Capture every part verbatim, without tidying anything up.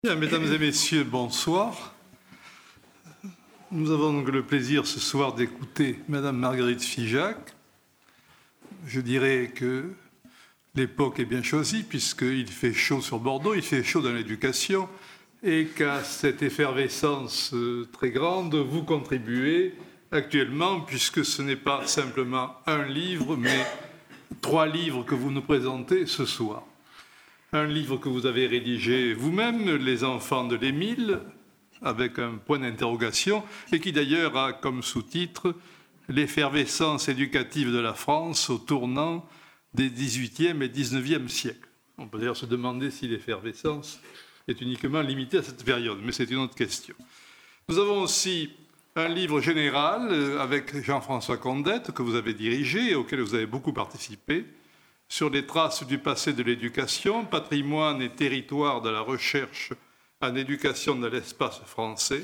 Bien, mesdames et messieurs, bonsoir. Nous avons donc le plaisir ce soir d'écouter Madame Marguerite Figeac. Je dirais que l'époque est bien choisie puisqu'il fait chaud sur Bordeaux, il fait chaud dans l'éducation et qu'à cette effervescence très grande, vous contribuez actuellement puisque ce n'est pas simplement un livre, mais trois livres que vous nous présentez ce soir. Un livre que vous avez rédigé vous-même, Les enfants de l'Émile, avec un point d'interrogation, et qui d'ailleurs a comme sous-titre « L'effervescence éducative de la France au tournant des dix-huitième et dix-neuvième siècles ». On peut d'ailleurs se demander si l'effervescence est uniquement limitée à cette période, mais c'est une autre question. Nous avons aussi un livre général avec Jean-François Condette, que vous avez dirigé et auquel vous avez beaucoup participé, sur les traces du passé de l'éducation, patrimoine et territoire de la recherche en éducation de l'espace français.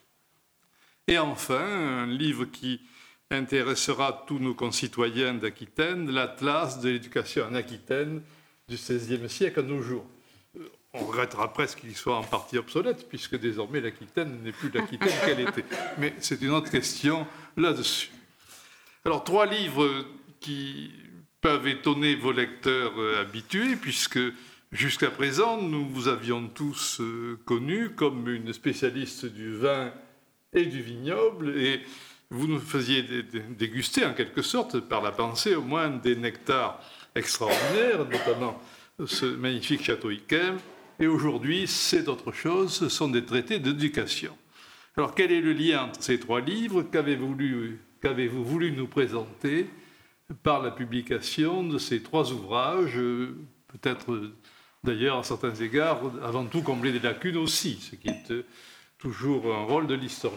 Et enfin, un livre qui intéressera tous nos concitoyens d'Aquitaine, l'Atlas de l'éducation en Aquitaine du seizième siècle à nos jours. On regrettera presque qu'il soit en partie obsolète, puisque désormais l'Aquitaine n'est plus l'Aquitaine qu'elle était. Mais c'est une autre question là-dessus. Alors, trois livres qui peuvent étonner vos lecteurs habitués, puisque jusqu'à présent, nous vous avions tous connus comme une spécialiste du vin et du vignoble, et vous nous faisiez déguster en quelque sorte, par la pensée au moins, des nectars extraordinaires, notamment ce magnifique château Yquem, et aujourd'hui, c'est autre chose, ce sont des traités d'éducation. Alors, quel est le lien entre ces trois livres? Qu'avez-vous voulu, qu'avez-vous voulu nous présenter par la publication de ces trois ouvrages, peut-être d'ailleurs à certains égards, avant tout combler des lacunes aussi, ce qui est toujours un rôle de l'historien.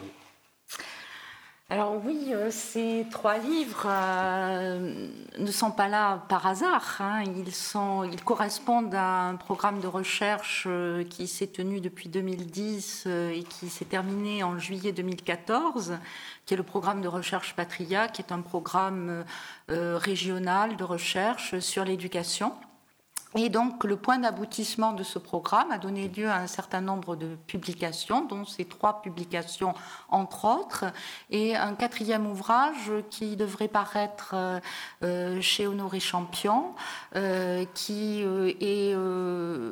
Alors oui, ces trois livres euh, ne sont pas là par hasard. Hein. Ils, sont, ils correspondent à un programme de recherche euh, qui s'est tenu depuis deux mille dix euh, et qui s'est terminé en juillet deux mille quatorze, qui est le programme de recherche Patria, qui est un programme euh, régional de recherche sur l'éducation. Et donc, le point d'aboutissement de ce programme a donné lieu à un certain nombre de publications, dont ces trois publications, entre autres, et un quatrième ouvrage qui devrait paraître euh, chez Honoré Champion, euh, qui euh, est euh,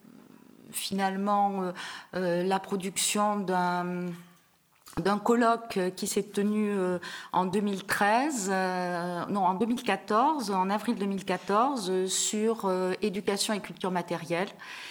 finalement euh, la production d'un... d'un colloque qui s'est tenu en deux mille treize, euh, non en deux mille quatorze, en avril deux mille quatorze, sur euh, éducation et culture matérielle.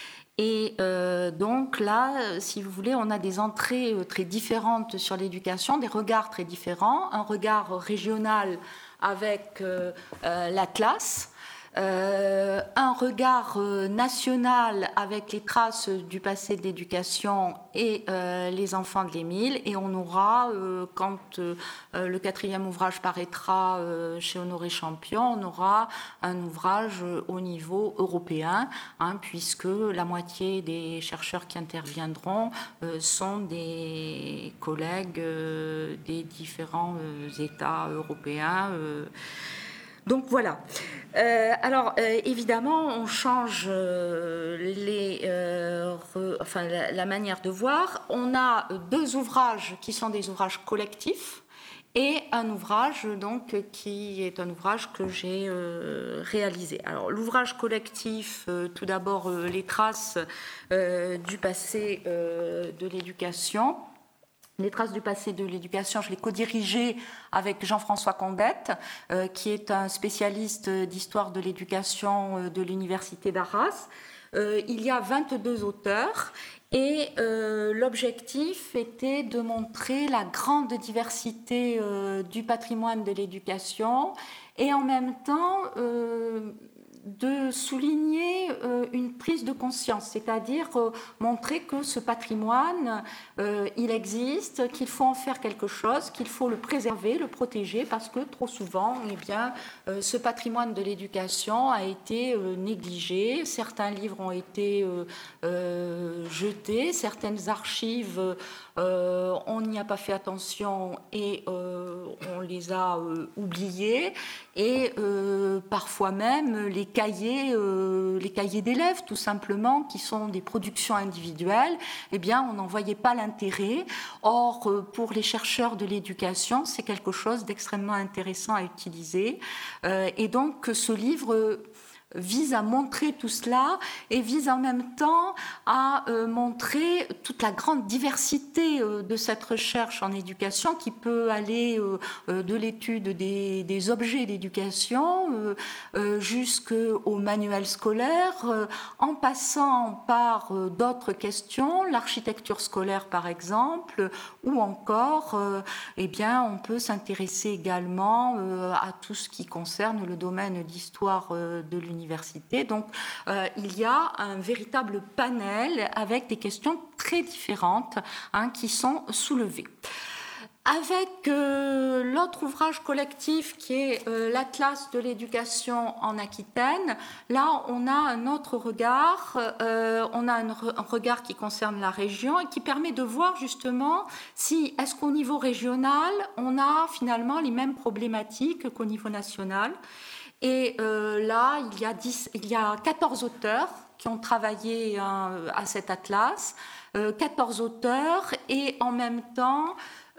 Et euh, donc là, si vous voulez, on a des entrées très différentes sur l'éducation, des regards très différents, un regard régional avec euh, euh, l'Atlas, Euh, un regard euh, national avec les traces du passé de l'éducation et euh, les enfants de l'Émile, et on aura, euh, quand euh, le quatrième ouvrage paraîtra euh, chez Honoré Champion, on aura un ouvrage euh, au niveau européen, hein, puisque la moitié des chercheurs qui interviendront euh, sont des collègues euh, des différents euh, États européens. Euh, Donc voilà. Euh, alors euh, évidemment, on change euh, les, euh, re, enfin, la, la manière de voir. On a deux ouvrages qui sont des ouvrages collectifs et un ouvrage donc qui est un ouvrage que j'ai euh, réalisé. Alors l'ouvrage collectif, euh, tout d'abord euh, les traces euh, du passé euh, de l'éducation. Les traces du passé de l'éducation, je l'ai co-dirigé avec Jean-François Condette, euh, qui est un spécialiste d'histoire de l'éducation euh, de l'Université d'Arras. Euh, il y a vingt-deux auteurs et euh, l'objectif était de montrer la grande diversité euh, du patrimoine de l'éducation et en même temps euh, de souligner euh, une prise de conscience, c'est-à-dire euh, montrer que ce patrimoine, euh, il existe, qu'il faut en faire quelque chose, qu'il faut le préserver, le protéger, parce que trop souvent, eh bien, euh, ce patrimoine de l'éducation a été euh, négligé, certains livres ont été euh, euh, jetés, certaines archives, euh, on n'y a pas fait attention et euh, on les a euh, oubliées, et euh, parfois même les cahiers, euh, les cahiers d'élèves, tout simplement, qui sont des productions individuelles, eh bien, on n'en voyait pas l'intérêt. Or, euh, pour les chercheurs de l'éducation, c'est quelque chose d'extrêmement intéressant à utiliser. Euh, et donc, ce livre euh, vise à montrer tout cela et vise en même temps à euh, montrer toute la grande diversité euh, de cette recherche en éducation qui peut aller euh, euh, de l'étude des, des objets d'éducation euh, euh, jusqu'au manuel scolaire, euh, en passant par euh, d'autres questions, l'architecture scolaire par exemple, ou encore, euh, eh bien, on peut s'intéresser également euh, à tout ce qui concerne le domaine d'histoire euh, de l'université. Université. Donc, euh, il y a un véritable panel avec des questions très différentes hein, qui sont soulevées. Avec euh, l'autre ouvrage collectif qui est euh, l'Atlas de l'éducation en Aquitaine, là on a un autre regard, euh, on a un, re- un regard qui concerne la région et qui permet de voir justement si est-ce qu'au niveau régional on a finalement les mêmes problématiques qu'au niveau national. Et euh, là, il y, a dix, il y a quatorze auteurs qui ont travaillé hein, à cet atlas, euh, quatorze auteurs et en même temps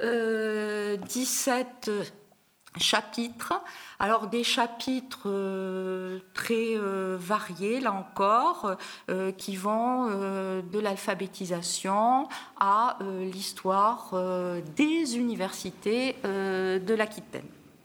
euh, dix-sept chapitres. Alors des chapitres euh, très euh, variés, là encore, euh, qui vont euh, de l'alphabétisation à euh, l'histoire euh, des universités euh, de l'Aquitaine.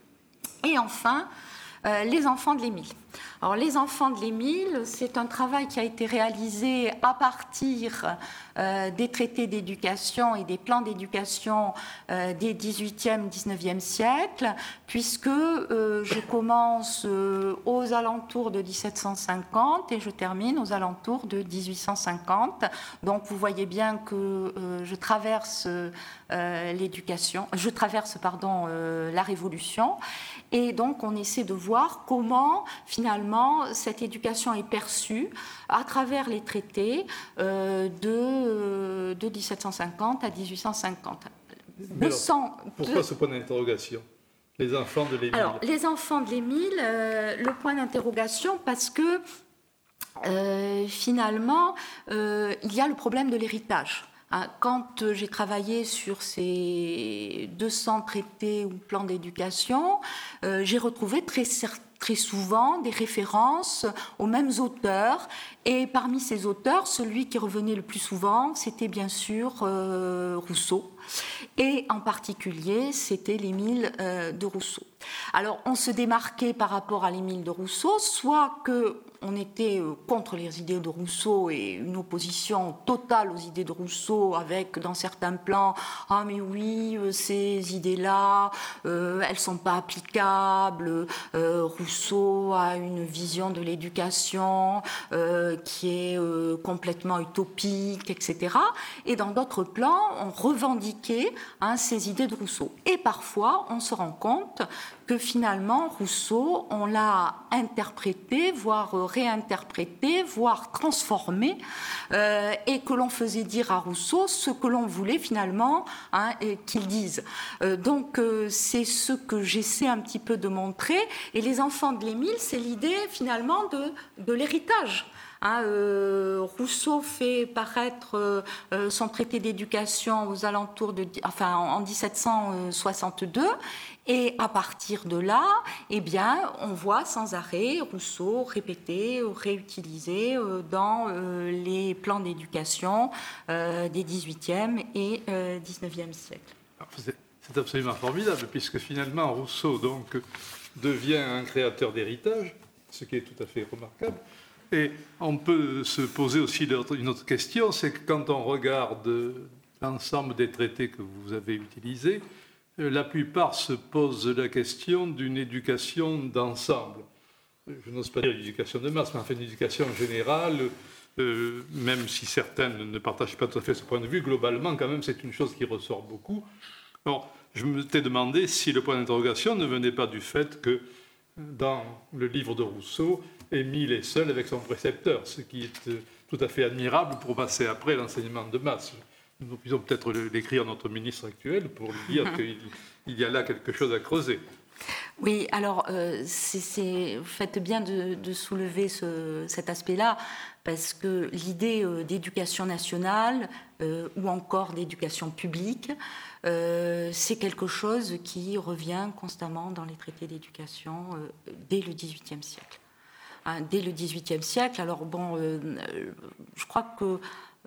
Et enfin, Euh, les enfants de l'Émile. Alors, les enfants de l'Émile, c'est un travail qui a été réalisé à partir euh, des traités d'éducation et des plans d'éducation euh, des dix-huitième, dix-neuvième siècles, puisque euh, je commence euh, aux alentours de dix-sept cent cinquante et je termine aux alentours de dix-huit cent cinquante. Donc, vous voyez bien que euh, je traverse euh, l'éducation, je traverse, pardon, euh, la Révolution. Et donc, on essaie de voir comment, finalement, cette éducation est perçue à travers les traités euh, de, de dix-sept cent cinquante à dix-huit cent cinquante. Mais alors, pourquoi ce point d'interrogation ? Les enfants de l'Émile. Alors, les enfants de l'Émile, euh, le point d'interrogation, parce que, euh, finalement, euh, il y a le problème de l'héritage. Quand j'ai travaillé sur ces deux cents traités ou plans d'éducation, euh, j'ai retrouvé très, très souvent des références aux mêmes auteurs. Et parmi ces auteurs, celui qui revenait le plus souvent, c'était bien sûr euh, Rousseau. Et en particulier, c'était l'Émile euh, de Rousseau. Alors, on se démarquait par rapport à l'Émile de Rousseau, soit que on était contre les idées de Rousseau et une opposition totale aux idées de Rousseau avec, dans certains plans, « Ah mais oui, ces idées-là, euh, elles ne sont pas applicables. Euh, Rousseau a une vision de l'éducation euh, qui est euh, complètement utopique, et cetera » Et dans d'autres plans, on revendiquait hein, ces idées de Rousseau. Et parfois, on se rend compte que finalement, Rousseau, on l'a interprété, voire réinterprété, voire transformé, euh, et que l'on faisait dire à Rousseau ce que l'on voulait finalement hein, qu'il dise. Euh, donc, euh, c'est ce que j'essaie un petit peu de montrer. Et les enfants de l'Émile, c'est l'idée finalement de, de l'héritage. Hein, euh, Rousseau fait paraître euh, son traité d'éducation aux alentours de, enfin, en dix-sept cent soixante-deux, et à partir de là, eh bien, on voit sans arrêt Rousseau répété, réutilisé euh, dans euh, les plans d'éducation euh, des dix-huitième et euh, dix-neuvième siècles. C'est, c'est absolument formidable, puisque finalement Rousseau donc, devient un créateur d'héritage, ce qui est tout à fait remarquable. Et on peut se poser aussi une autre question, c'est que quand on regarde l'ensemble des traités que vous avez utilisés, la plupart se posent la question d'une éducation d'ensemble. Je n'ose pas dire l'éducation de masse, mais enfin une éducation générale, euh, même si certaines ne partagent pas tout à fait ce point de vue, globalement, quand même, c'est une chose qui ressort beaucoup. Alors, je me t'ai demandé si le point d'interrogation ne venait pas du fait que, dans le livre de Rousseau, Émile est seul avec son précepteur, ce qui est tout à fait admirable pour passer après l'enseignement de masse. Nous pouvons peut-être l'écrire à notre ministre actuel pour lui dire qu'il y a là quelque chose à creuser. Oui, alors euh, c'est, c'est, vous faites bien de, de soulever ce, cet aspect-là, parce que l'idée euh, d'éducation nationale euh, ou encore d'éducation publique, euh, c'est quelque chose qui revient constamment dans les traités d'éducation euh, dès le dix-huitième siècle. Hein, dès le dix-huitième siècle, alors bon, euh, je crois que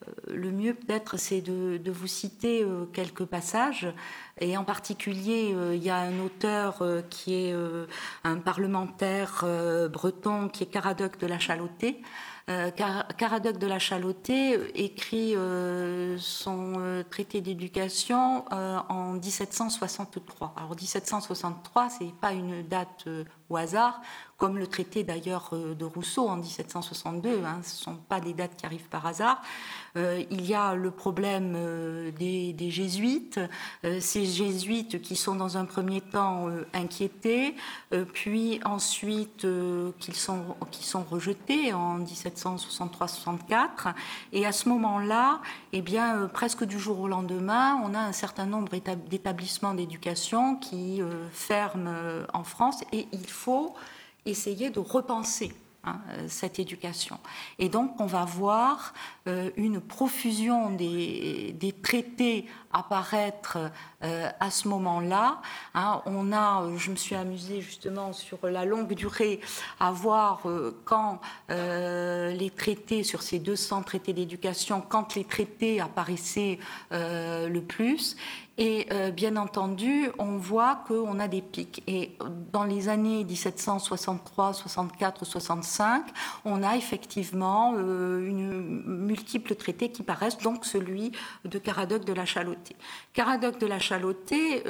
le mieux peut-être c'est de, de vous citer euh, quelques passages, et en particulier euh, il y a un auteur euh, qui est euh, un parlementaire euh, breton qui est Caradoc de la Chalotais. Euh, Car, Caradoc de la Chalotais écrit euh, son euh, traité d'éducation euh, en dix-sept cent soixante-trois. Alors dix-sept cent soixante-trois, c'est pas une date euh, au hasard, comme le traité d'ailleurs euh, de Rousseau en dix-sept cent soixante-deux, hein, ce ne sont pas des dates qui arrivent par hasard. Euh, il y a le problème euh, des, des jésuites, euh, ces jésuites qui sont dans un premier temps euh, inquiétés, euh, puis ensuite euh, qui, sont, qui sont rejetés en dix-sept cent soixante-trois soixante-quatre, et à ce moment-là, eh bien, euh, presque du jour au lendemain, on a un certain nombre d'établissements d'éducation qui euh, ferment euh, en France, et il faut essayer de repenser hein, cette éducation. Et donc, on va voir euh, une profusion des, des traités apparaître euh, à ce moment-là. Hein, on a, je me suis amusée justement sur la longue durée à voir euh, quand euh, les traités, sur ces deux cents traités d'éducation, quand les traités apparaissaient euh, le plus. Et euh, bien entendu, on voit qu'on a des pics. Et dans les années dix-sept cent soixante-trois, soixante-quatre, soixante-cinq, on a effectivement euh, une multiples traités qui paraissent, donc celui de Caradoc de la Chalotais. Caradoc de la Chalotais,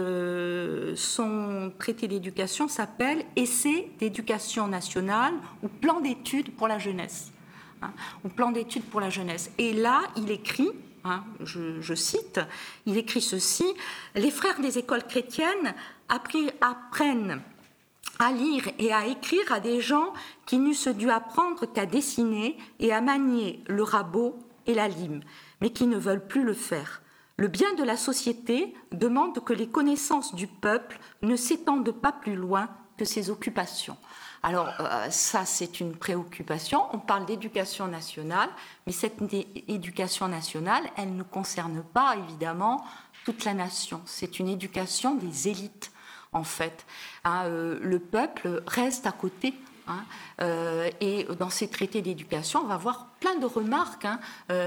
euh, son traité d'éducation s'appelle « Essai d'éducation nationale » ou « Plan d'études pour la jeunesse hein, ». Ou « Plan d'études pour la jeunesse ». Et là, il écrit... Hein, je, je cite, il écrit ceci: « Les frères des écoles chrétiennes appris, apprennent à lire et à écrire à des gens qui n'eussent dû apprendre qu'à dessiner et à manier le rabot et la lime, mais qui ne veulent plus le faire. Le bien de la société demande que les connaissances du peuple ne s'étendent pas plus loin que ses occupations. » Alors euh, ça, c'est une préoccupation. On parle d'éducation nationale, mais cette éducation nationale, elle ne concerne pas évidemment toute la nation. C'est une éducation des élites, en fait. Hein, euh, le peuple reste à côté. Hein, euh, et dans ces traités d'éducation, on va voir plein de remarques hein,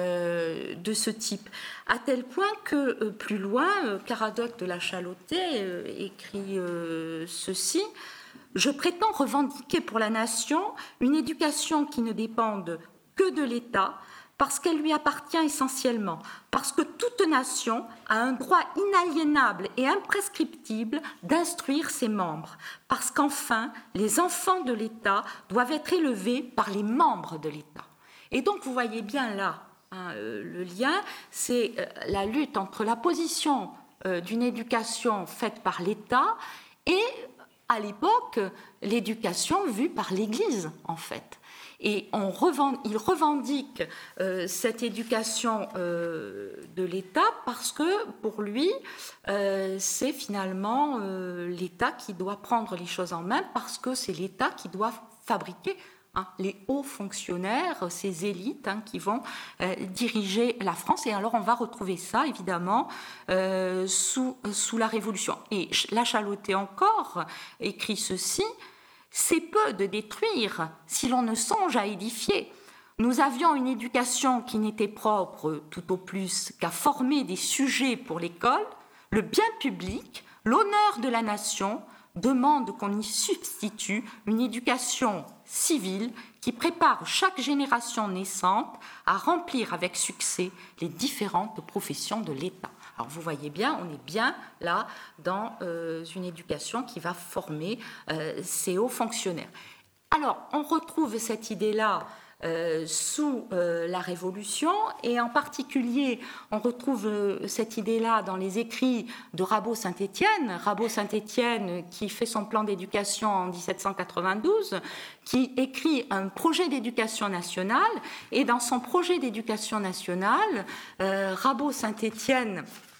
euh, de ce type, à tel point que euh, plus loin, euh, Caradoc de la Chalotais euh, écrit euh, ceci: « Je prétends revendiquer pour la nation une éducation qui ne dépende que de l'État, parce qu'elle lui appartient essentiellement, parce que toute nation a un droit inaliénable et imprescriptible d'instruire ses membres, parce qu'enfin, les enfants de l'État doivent être élevés par les membres de l'État. » Et donc, vous voyez bien là hein, euh, le lien, c'est euh, la lutte entre la position euh, d'une éducation faite par l'État et, à l'époque, l'éducation vue par l'Église, en fait. Et on revend, il revendique euh, cette éducation euh, de l'État parce que, pour lui, euh, c'est finalement euh, l'État qui doit prendre les choses en main, parce que c'est l'État qui doit fabriquer hein, les hauts fonctionnaires, ces élites hein, qui vont euh, diriger la France. Et alors, on va retrouver ça, évidemment, euh, sous, sous la Révolution. Et la Chalotais encore écrit ceci: « C'est peu de détruire si l'on ne songe à édifier. Nous avions une éducation qui n'était propre tout au plus qu'à former des sujets pour l'école. Le bien public, l'honneur de la nation demande qu'on y substitue une éducation civile qui prépare chaque génération naissante à remplir avec succès les différentes professions de l'État. » Alors vous voyez bien, on est bien là dans euh, une éducation qui va former euh, ces hauts fonctionnaires. Alors on retrouve cette idée-là euh, sous euh, la Révolution, et en particulier on retrouve euh, cette idée-là dans les écrits de Rabot-Saint-Étienne. Rabot-Saint-Étienne qui fait son plan d'éducation en dix-sept cent quatre-vingt-douze, qui écrit un projet d'éducation nationale, et dans son projet d'éducation nationale, euh, Rabot-Saint-Étienne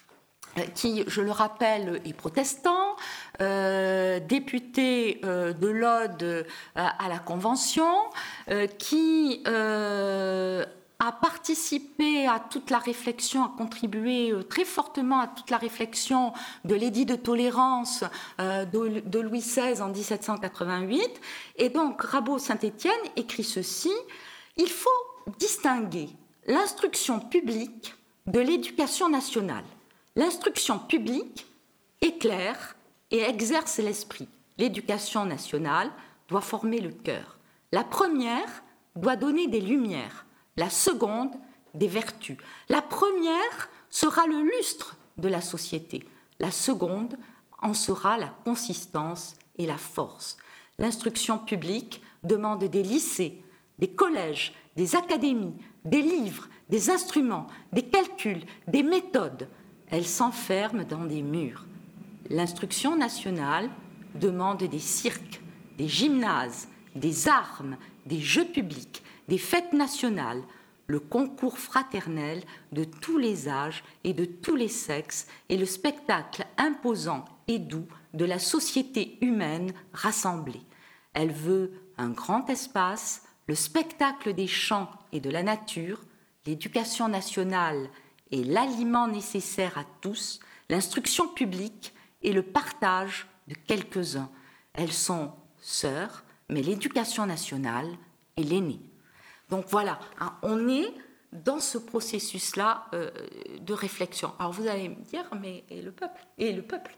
qui, je le rappelle, est protestant, euh, député euh, de l'Aude euh, à la Convention, euh, qui euh, a participé à toute la réflexion, a contribué euh, très fortement à toute la réflexion de l'édit de tolérance euh, de, de Louis seize en dix-sept cent quatre-vingt-huit. Et donc, Rabot-Saint-Étienne écrit ceci: « Il faut distinguer l'instruction publique de l'éducation nationale. L'instruction publique est claire et exerce l'esprit. L'éducation nationale doit former le cœur. La première doit donner des lumières, la seconde des vertus. La première sera le lustre de la société, la seconde en sera la consistance et la force. L'instruction publique demande des lycées, des collèges, des académies, des livres, des instruments, des calculs, des méthodes. Elle s'enferme dans des murs. L'instruction nationale demande des cirques, des gymnases, des armes, des jeux publics, des fêtes nationales, le concours fraternel de tous les âges et de tous les sexes et le spectacle imposant et doux de la société humaine rassemblée. Elle veut un grand espace, le spectacle des chants et de la nature, l'éducation nationale et l'aliment nécessaire à tous, l'instruction publique et le partage de quelques-uns. Elles sont sœurs, mais l'éducation nationale est l'aînée. » Donc voilà, hein, on est dans ce processus-là euh, de réflexion. Alors vous allez me dire, mais et le peuple Et le peuple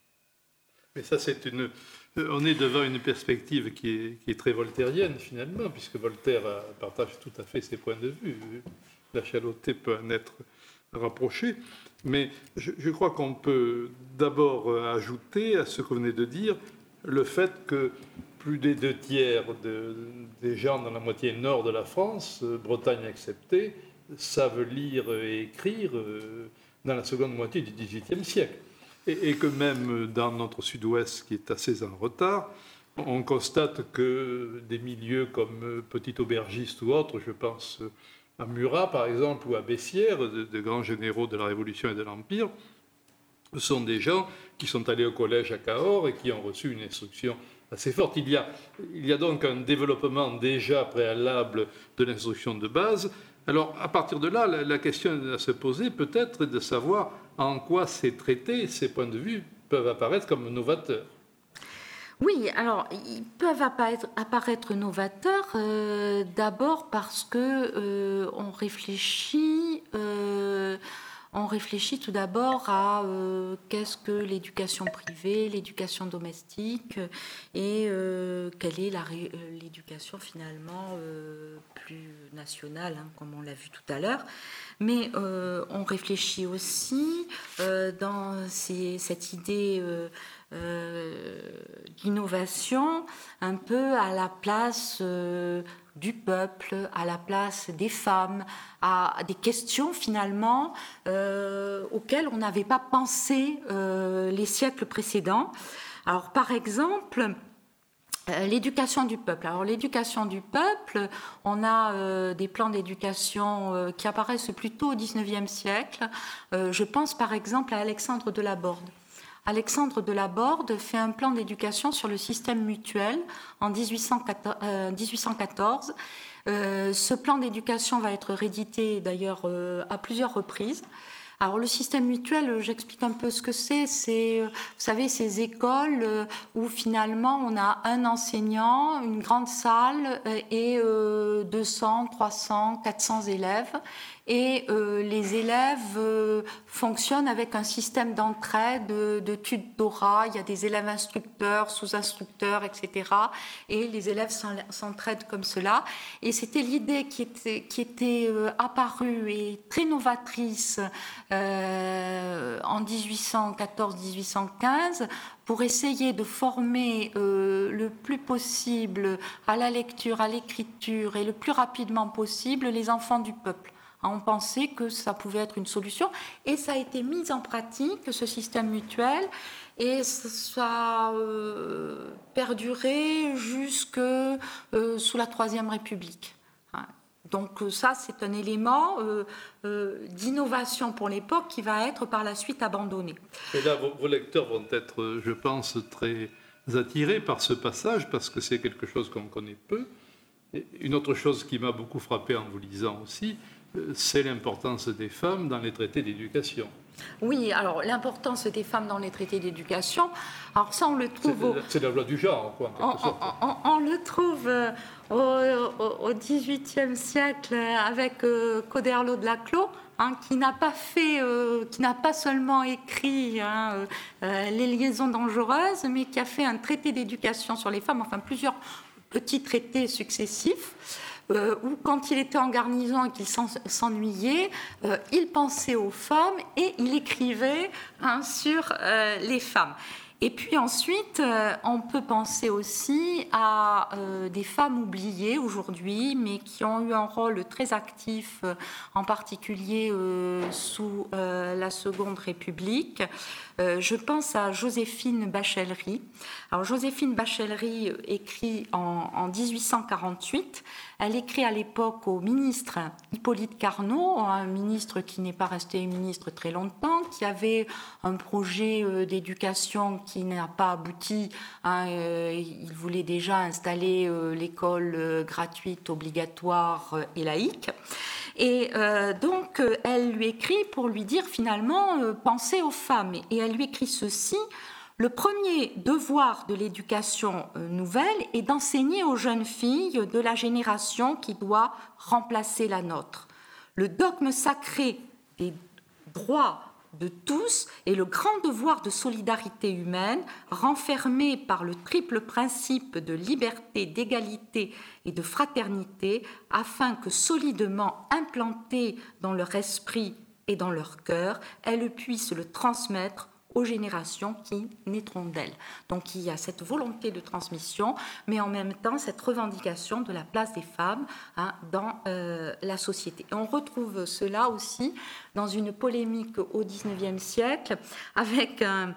Mais ça, c'est une... On est devant une perspective qui est, qui est très voltairienne, finalement, puisque Voltaire partage tout à fait ses points de vue. La Chaloté peut en être rapprochée. Mais je, je crois qu'on peut d'abord ajouter à ce que vous venez de dire le fait que plus des deux tiers de, des gens dans la moitié nord de la France, Bretagne acceptée, savent lire et écrire dans la seconde moitié du dix-huitième siècle. Et, et que même dans notre sud-ouest, qui est assez en retard, on constate que des milieux comme Petit Aubergiste ou autres, je pense à Murat par exemple, ou à Bessières, de, de grands généraux de la Révolution et de l'Empire, sont des gens qui sont allés au collège à Cahors et qui ont reçu une instruction assez forte. Il y a, il y a donc un développement déjà préalable de l'instruction de base. Alors, à partir de là, la, la question à se poser peut-être est de savoir en quoi ces traités, ces points de vue peuvent apparaître comme novateurs. Oui, alors, ils peuvent apparaître, apparaître novateurs euh, d'abord parce que euh, on réfléchit... Euh, On réfléchit tout d'abord à euh, qu'est-ce que l'éducation privée, l'éducation domestique et euh, quelle est la, euh, l'éducation finalement euh, plus nationale, hein, comme on l'a vu tout à l'heure. Mais euh, on réfléchit aussi euh, dans ces, cette idée euh, euh, d'innovation un peu à la place euh, du peuple, à la place des femmes, à des questions finalement euh, auxquelles on n'avait pas pensé euh, les siècles précédents. Alors par exemple, euh, l'éducation du peuple. Alors l'éducation du peuple, on a euh, des plans d'éducation euh, qui apparaissent plutôt au dix-neuvième siècle. Euh, je pense par exemple à Alexandre de Laborde. Alexandre de Laborde fait un plan d'éducation sur le système mutuel en dix-huit cent quatorze. Euh, ce plan d'éducation va être réédité d'ailleurs euh, à plusieurs reprises. Alors le système mutuel, j'explique un peu ce que c'est. C'est, vous savez, ces écoles où finalement on a un enseignant, une grande salle et euh, deux cents, trois cents, quatre cents élèves. Et euh, les élèves euh, fonctionnent avec un système d'entraide, de, de tutorat. Il y a des élèves instructeurs, sous-instructeurs, et cetera. Et les élèves s'entraident comme cela. Et c'était l'idée qui était, qui était euh, apparue et très novatrice euh, en dix-huit cent quatorze dix-huit cent quinze pour essayer de former euh, le plus possible à la lecture, à l'écriture et le plus rapidement possible les enfants du peuple. On pensait que ça pouvait être une solution et ça a été mis en pratique, ce système mutuel, et ça a euh, perduré jusque euh, sous la Troisième République. Donc ça, c'est un élément euh, euh, d'innovation pour l'époque qui va être par la suite abandonné. Et là, vos, vos lecteurs vont être, je pense, très attirés par ce passage, parce que c'est quelque chose qu'on connaît peu. Et une autre chose qui m'a beaucoup frappé en vous lisant aussi, c'est l'importance des femmes dans les traités d'éducation. Oui, alors l'importance des femmes dans les traités d'éducation, alors ça on le trouve... C'est, au... c'est la loi du genre, quoi, en quelque on, sorte. On, on, on le trouve au dix-huitième siècle avec euh, Coderlo de Laclos, hein, qui n'a pas fait, euh, qui n'a pas seulement écrit hein, euh, les liaisons dangereuses, mais qui a fait un traité d'éducation sur les femmes, enfin plusieurs petits traités successifs. Euh, où quand il était en garnison et qu'il s'ennuyait, euh, il pensait aux femmes et il écrivait hein, sur euh, les femmes. Et puis ensuite, euh, on peut penser aussi à euh, des femmes oubliées aujourd'hui, mais qui ont eu un rôle très actif, euh, en particulier euh, sous euh, la Seconde République. Euh, je pense à Joséphine Bachellery. Alors Joséphine Bachellery écrit en, en dix-huit cent quarante-huit. Elle écrit à l'époque au ministre Hippolyte Carnot, un ministre qui n'est pas resté ministre très longtemps, qui avait un projet euh, d'éducation qui n'a pas abouti. Hein, euh, il voulait déjà installer euh, l'école euh, gratuite, obligatoire euh, et laïque. Et euh, donc, euh, elle lui écrit pour lui dire finalement, euh, pensez aux femmes. Et elle lui écrit ceci: le premier devoir de l'éducation euh, nouvelle est d'enseigner aux jeunes filles de la génération qui doit remplacer la nôtre. Le dogme sacré des droits de tous et le grand devoir de solidarité humaine, renfermé par le triple principe de liberté, d'égalité et de fraternité, afin que solidement implanté dans leur esprit et dans leur cœur, elles puissent le transmettre aux générations qui naîtront d'elles. Donc il y a cette volonté de transmission, mais en même temps cette revendication de la place des femmes hein, dans euh, la société. Et on retrouve cela aussi dans une polémique au dix-neuvième siècle avec un,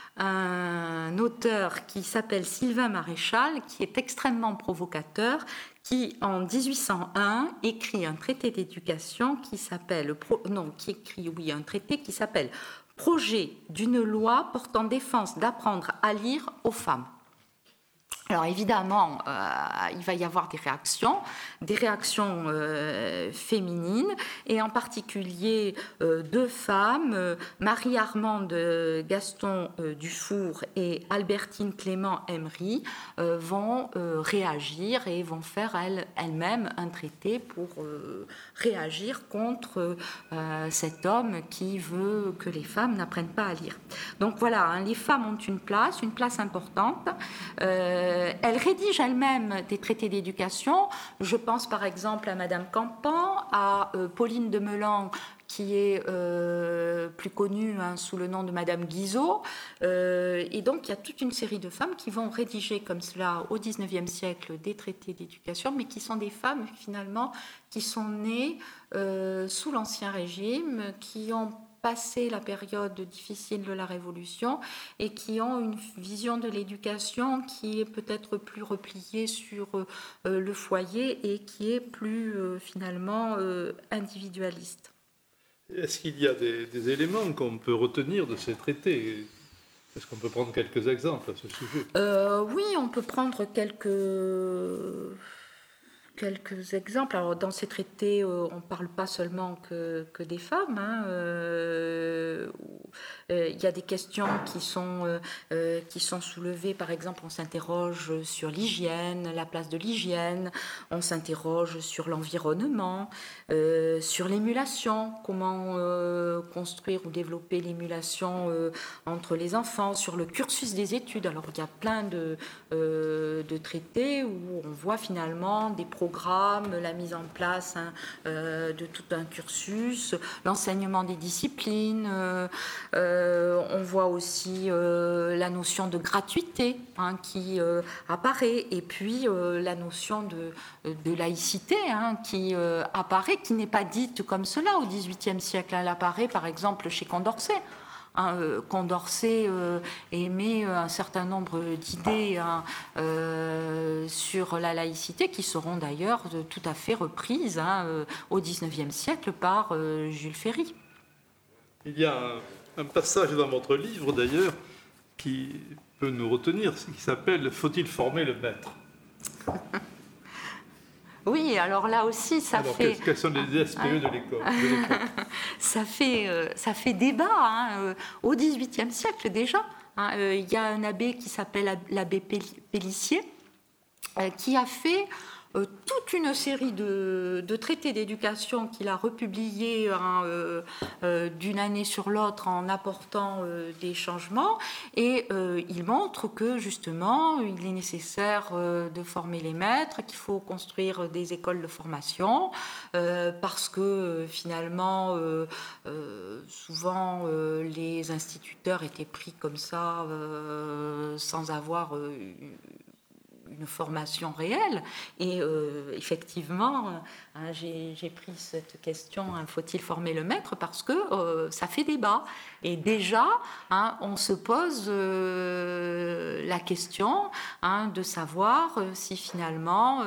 un auteur qui s'appelle Sylvain Maréchal, qui est extrêmement provocateur, qui en dix-huit cent un écrit un traité d'éducation qui s'appelle, non, qui écrit, oui, un traité qui s'appelle Projet d'une loi portant défense d'apprendre à lire aux femmes. Alors évidemment, euh, il va y avoir des réactions, des réactions euh, féminines, et en particulier euh, deux femmes, euh, Marie-Armande Gaston euh, Dufour et Albertine Clément Emery, euh, vont euh, réagir et vont faire elles, elles-mêmes un traité pour euh, réagir contre euh, cet homme qui veut que les femmes n'apprennent pas à lire. Donc voilà, hein, les femmes ont une place, une place importante. Euh, Elle rédige elle-même des traités d'éducation. Je pense par exemple à Madame Campan, à euh, Pauline de Meulan, qui est euh, plus connue hein, sous le nom de Madame Guizot. Euh, et donc, il y a toute une série de femmes qui vont rédiger comme cela au dix-neuvième siècle des traités d'éducation, mais qui sont des femmes, finalement, qui sont nées euh, sous l'Ancien Régime, qui ont passé la période difficile de la Révolution et qui ont une vision de l'éducation qui est peut-être plus repliée sur euh, le foyer et qui est plus euh, finalement euh, individualiste. Est-ce qu'il y a des, des éléments qu'on peut retenir de ces traités ? Est-ce qu'on peut prendre quelques exemples à ce sujet ? euh, Oui, on peut prendre quelques... Quelques exemples. Alors, dans ces traités, euh, on ne parle pas seulement que, que des femmes. Hein. Euh, euh, il y a des questions qui sont, euh, euh, qui sont soulevées. Par exemple, on s'interroge sur l'hygiène, la place de l'hygiène. On s'interroge sur l'environnement, euh, sur l'émulation. Comment euh, construire ou développer l'émulation euh, entre les enfants, sur le cursus des études. Alors, il y a plein de, euh, de traités où on voit finalement des programmes, la mise en place hein, euh, de tout un cursus, l'enseignement des disciplines. Euh, euh, on voit aussi euh, la notion de gratuité hein, qui euh, apparaît, et puis euh, la notion de, de laïcité hein, qui euh, apparaît, qui n'est pas dite comme cela au dix-huitième siècle. Elle apparaît par exemple chez Condorcet. Hein, euh, Condorcet euh, émet un certain nombre d'idées hein, euh, sur la laïcité qui seront d'ailleurs tout à fait reprises hein, euh, au dix-neuvième siècle par euh, Jules Ferry. Il y a un, un passage dans votre livre d'ailleurs qui peut nous retenir, qui s'appelle « Faut-il former le maître ?» Oui, alors là aussi, ça alors, fait... Quels sont les S P E de l'école ça, fait, euh, ça fait débat hein, euh, au dix-huitième siècle déjà. Hein, euh, il y a un abbé qui s'appelle l'abbé Pélissier euh, qui a fait euh, toute une série de, de traités d'éducation qu'il a republiés hein, euh, euh, d'une année sur l'autre en apportant euh, des changements. Et euh, il montre que justement, il est nécessaire euh, de former les maîtres, qu'il faut construire des écoles de formation, euh, parce que euh, finalement, euh, euh, souvent, euh, les instituteurs étaient pris comme ça, euh, sans avoir euh, une formation réelle. Et euh, effectivement, hein, j'ai, j'ai pris cette question, hein, faut-il former le maître, parce que euh, ça fait débat. Et déjà, hein, on se pose euh, la question hein, de savoir euh, si finalement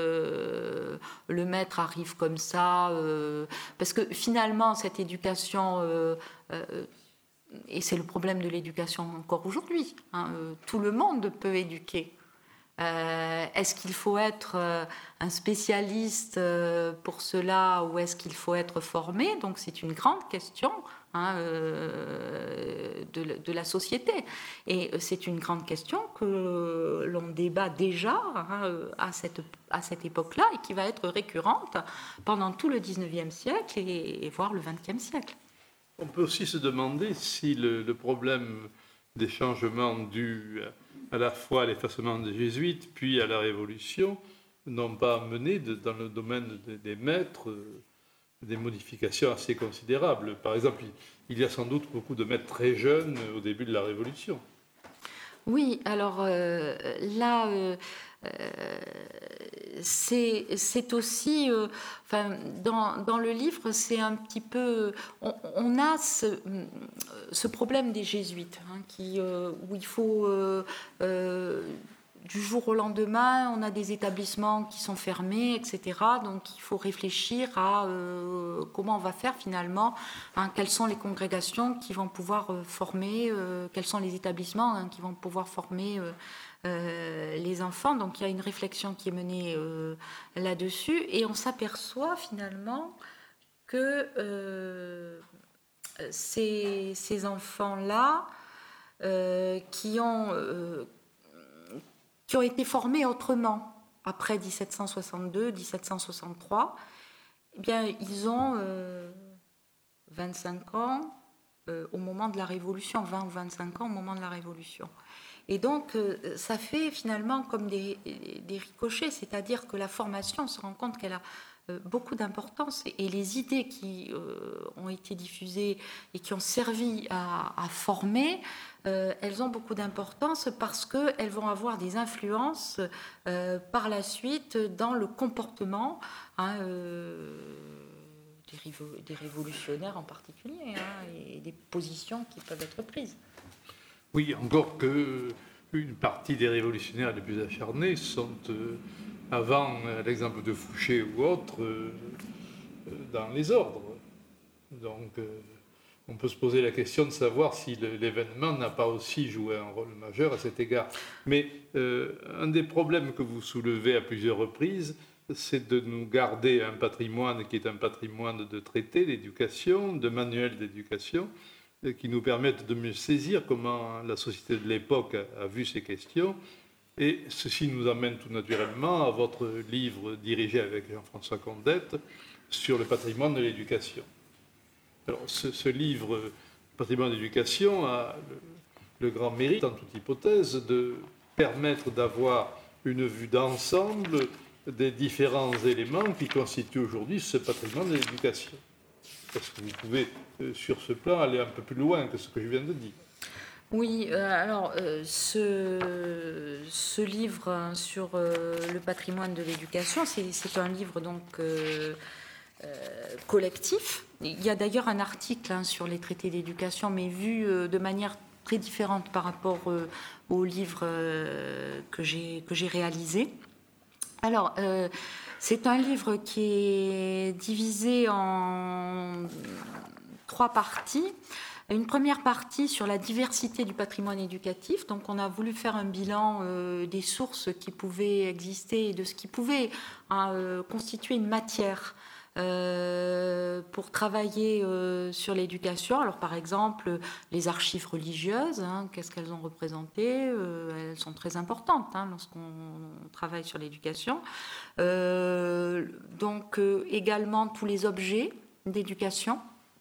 euh, le maître arrive comme ça, euh, parce que finalement, cette éducation... Euh, euh, et c'est le problème de l'éducation encore aujourd'hui, hein, euh, tout le monde peut éduquer. Euh, est-ce qu'il faut être euh, un spécialiste euh, pour cela ou est-ce qu'il faut être formé? Donc c'est une grande question hein, euh, de, de la société. Et c'est une grande question que l'on débat déjà hein, à, cette, à cette époque-là et qui va être récurrente pendant tout le dix-neuvième siècle et, et voire le vingtième siècle. On peut aussi se demander si le, le problème des changements dus à la fois à l'effacement des jésuites, puis à la Révolution, n'ont pas mené de, dans le domaine des, des maîtres des modifications assez considérables. Par exemple, il y a sans doute beaucoup de maîtres très jeunes au début de la Révolution. Oui, alors euh, là, euh, euh, c'est, c'est aussi, euh, enfin, dans, dans le livre, c'est un petit peu, on, on a ce, ce problème des jésuites, hein, qui, euh, où il faut, euh, euh, du jour au lendemain, on a des établissements qui sont fermés, et cetera. Donc il faut réfléchir à euh, comment on va faire finalement, hein, quelles sont les congrégations qui vont pouvoir euh, former, euh, quels sont les établissements hein, qui vont pouvoir former euh, euh, les enfants. Donc il y a une réflexion qui est menée euh, là-dessus et on s'aperçoit finalement que euh, ces, ces enfants-là euh, qui ont... Euh, qui ont été formés autrement après dix-sept cent soixante-deux, dix-sept cent soixante-trois, eh bien, ils ont euh, vingt-cinq ans euh, au moment de la Révolution, vingt ou vingt-cinq ans au moment de la Révolution. Et donc, euh, ça fait finalement comme des, des ricochets, c'est-à-dire que la formation, on se rend compte qu'elle a euh, beaucoup d'importance et, et les idées qui euh, ont été diffusées et qui ont servi à, à former, Euh, elles ont beaucoup d'importance parce qu'elles vont avoir des influences euh, par la suite dans le comportement hein, euh, des, révo- des révolutionnaires en particulier hein, et des positions qui peuvent être prises. Oui, encore que une partie des révolutionnaires les plus acharnés sont, euh, avant euh, l'exemple de Fouché ou autre, euh, dans les ordres. Donc... Euh, on peut se poser la question de savoir si le, l'événement n'a pas aussi joué un rôle majeur à cet égard. Mais euh, un des problèmes que vous soulevez à plusieurs reprises, c'est de nous garder un patrimoine qui est un patrimoine de traités d'éducation, de manuels d'éducation, qui nous permettent de mieux saisir comment la société de l'époque a, a vu ces questions. Et ceci nous amène tout naturellement à votre livre dirigé avec Jean-François Condette sur le patrimoine de l'éducation. Alors, ce, ce livre, Patrimoine d'éducation, a le, le grand mérite, en toute hypothèse, de permettre d'avoir une vue d'ensemble des différents éléments qui constituent aujourd'hui ce patrimoine de l'éducation. Est-ce que vous pouvez, euh, sur ce plan, aller un peu plus loin que ce que je viens de dire ? Oui, euh, alors euh, ce, ce livre hein, sur euh, le patrimoine de l'éducation, c'est, c'est un livre donc... Euh, euh, collectif. Il y a d'ailleurs un article hein, sur les traités d'éducation, mais vu euh, de manière très différente par rapport euh, au livre euh, que j'ai, que j'ai réalisé. Alors, euh, c'est un livre qui est divisé en trois parties. Une première partie sur la diversité du patrimoine éducatif. Donc, on a voulu faire un bilan euh, des sources qui pouvaient exister et de ce qui pouvait hein, euh, constituer une matière euh, pour travailler euh, sur l'éducation. Alors, par exemple, les archives religieuses, hein, qu'est-ce qu'elles ont représenté euh, Elles sont très importantes hein, lorsqu'on travaille sur l'éducation. Euh, donc, euh, également tous les objets d'éducation.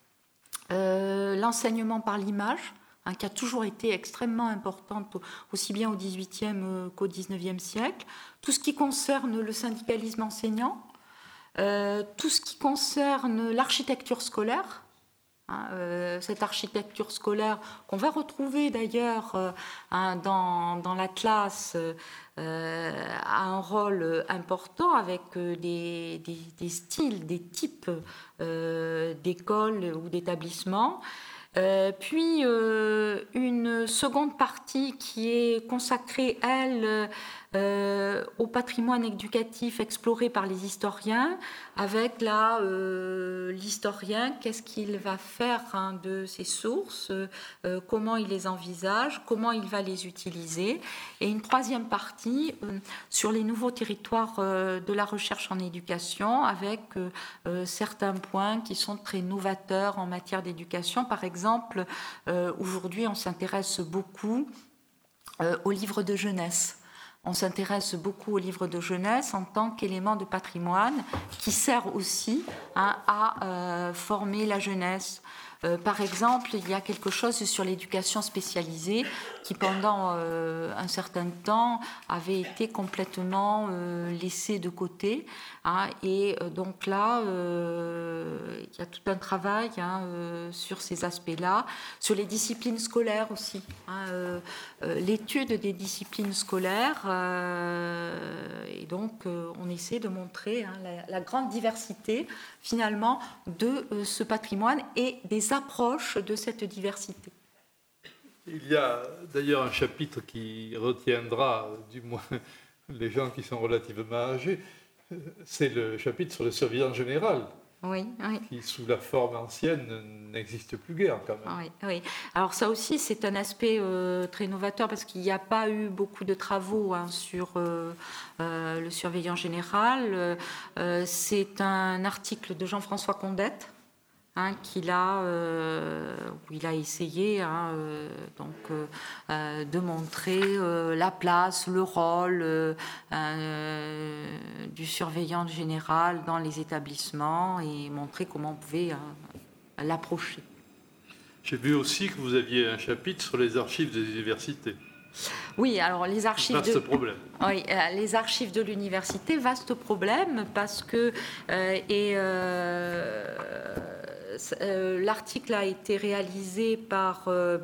Euh, l'enseignement par l'image, hein, qui a toujours été extrêmement importante, aussi bien au dix-huitième qu'au dix-neuvième siècle. Tout ce qui concerne le syndicalisme enseignant, euh, tout ce qui concerne l'architecture scolaire, hein, euh, cette architecture scolaire qu'on va retrouver d'ailleurs euh, hein, dans, dans l'Atlas, euh, a un rôle important avec euh, des, des, des styles, des types euh, d'écoles ou d'établissements. Euh, puis euh, une seconde partie qui est consacrée, elle, euh, au patrimoine éducatif exploré par les historiens, avec là, euh, l'historien, qu'est-ce qu'il va faire hein, de ces sources, euh, comment il les envisage, comment il va les utiliser. Et une troisième partie euh, sur les nouveaux territoires euh, de la recherche en éducation, avec euh, certains points qui sont très novateurs en matière d'éducation. Par exemple, euh, aujourd'hui, on s'intéresse beaucoup euh, aux livres de jeunesse. On s'intéresse beaucoup aux livres de jeunesse en tant qu'élément de patrimoine qui sert aussi hein, à euh, former la jeunesse. Euh, par exemple, il y a quelque chose sur l'éducation spécialisée qui, pendant euh, un certain temps, avait été complètement euh, laissé de côté. Hein, et euh, donc là, euh, il y a tout un travail hein, euh, sur ces aspects-là, sur les disciplines scolaires aussi. Hein, euh, euh, l'étude des disciplines scolaires, euh, et donc euh, on essaie de montrer hein, la, la grande diversité, finalement, de euh, ce patrimoine et des approches de cette diversité. Il y a d'ailleurs un chapitre qui retiendra, du moins les gens qui sont relativement âgés, c'est le chapitre sur le surveillant général, oui, oui. qui, sous la forme ancienne, n'existe plus guère quand même. Oui, oui. Alors ça aussi, c'est un aspect euh, très novateur parce qu'il n'y a pas eu beaucoup de travaux hein, sur euh, euh, le surveillant général. Euh, c'est un article de Jean-François Condette, Hein, qu'il a, euh, où il a essayé hein, euh, donc, euh, de montrer euh, la place, le rôle euh, euh, du surveillant général dans les établissements et montrer comment on pouvait euh, l'approcher. J'ai vu aussi que vous aviez un chapitre sur les archives des universités. Oui, alors les archives vaste de problème. Oui, les archives de l'université, vaste problème parce que euh, et euh, euh, l'article a été réalisé par euh,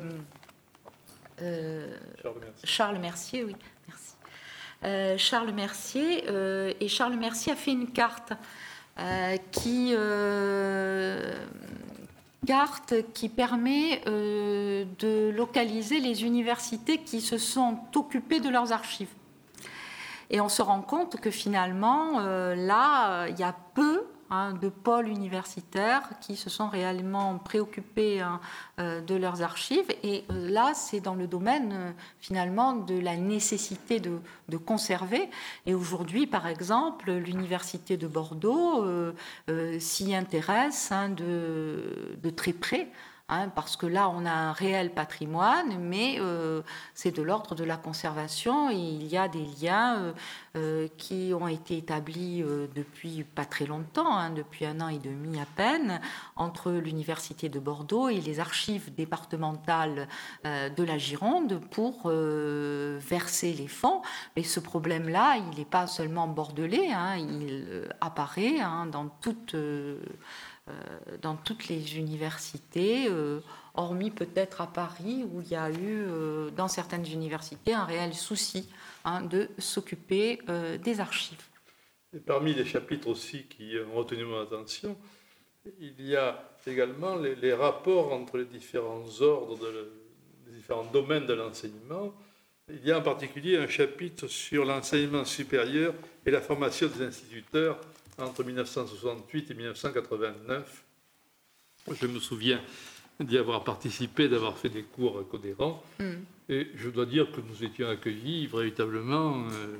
euh, Charles Mercier. Charles Mercier, oui, merci. Euh, Charles Mercier euh, et Charles Mercier a fait une carte euh, qui euh, carte qui permet euh, de localiser les universités qui se sont occupées de leurs archives. Et on se rend compte que finalement, euh, là, il y a peu hein, de pôles universitaires qui se sont réellement préoccupés hein, euh, de leurs archives. Et euh, là, c'est dans le domaine, euh, finalement, de la nécessité de, de conserver. Et aujourd'hui, par exemple, l'université de Bordeaux euh, euh, s'y intéresse hein, de, de très près. Hein, parce que là, on a un réel patrimoine, mais euh, c'est de l'ordre de la conservation et il y a des liens euh, euh, qui ont été établis euh, depuis pas très longtemps, hein, depuis un an et demi à peine, entre l'Université de Bordeaux et les archives départementales euh, de la Gironde pour euh, verser les fonds. Mais ce problème-là, il n'est pas seulement bordelais, hein, il euh, apparaît hein, dans toute... Euh, Euh, dans toutes les universités, euh, hormis peut-être à Paris, où il y a eu, euh, dans certaines universités, un réel souci hein, de s'occuper euh, des archives. Et parmi les chapitres aussi qui ont retenu mon attention, il y a également les, les rapports entre les différents ordres, de, les différents domaines de l'enseignement. Il y a en particulier un chapitre sur l'enseignement supérieur et la formation des instituteurs entre mille neuf cent soixante-huit et mille neuf cent quatre-vingt-neuf. Je me souviens d'y avoir participé, d'avoir fait des cours à Codéran. Mm. Et je dois dire que nous étions accueillis véritablement, euh,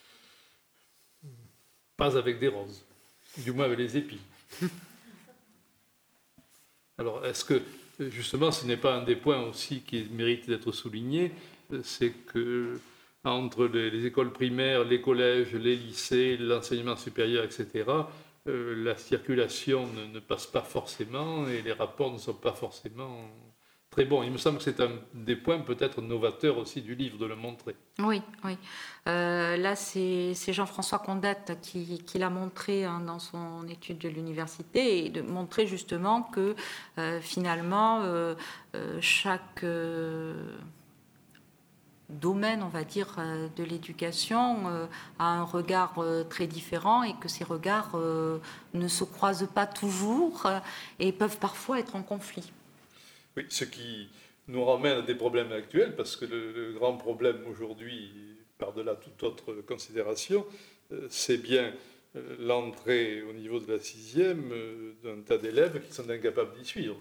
pas avec des roses, du moins avec les épis. Alors, est-ce que, justement, ce n'est pas un des points aussi qui mérite d'être souligné, c'est que entre les, les écoles primaires, les collèges, les lycées, l'enseignement supérieur, et cetera, euh, la circulation ne, ne passe pas forcément et les rapports ne sont pas forcément très bons. Il me semble que c'est un des points peut-être novateurs aussi du livre, de le montrer. Oui, oui. Euh, là, c'est, c'est Jean-François Condette qui, qui l'a montré hein, dans son étude de l'université, et de montrer justement que euh, finalement, euh, euh, chaque... Euh, domaine, on va dire, de l'éducation euh, a un regard euh, très différent et que ces regards euh, ne se croisent pas toujours euh, et peuvent parfois être en conflit. Oui, ce qui nous ramène à des problèmes actuels, parce que le, le grand problème aujourd'hui, par-delà toute autre considération, euh, c'est bien euh, l'entrée au niveau de la sixième euh, d'un tas d'élèves qui sont incapables d'y suivre.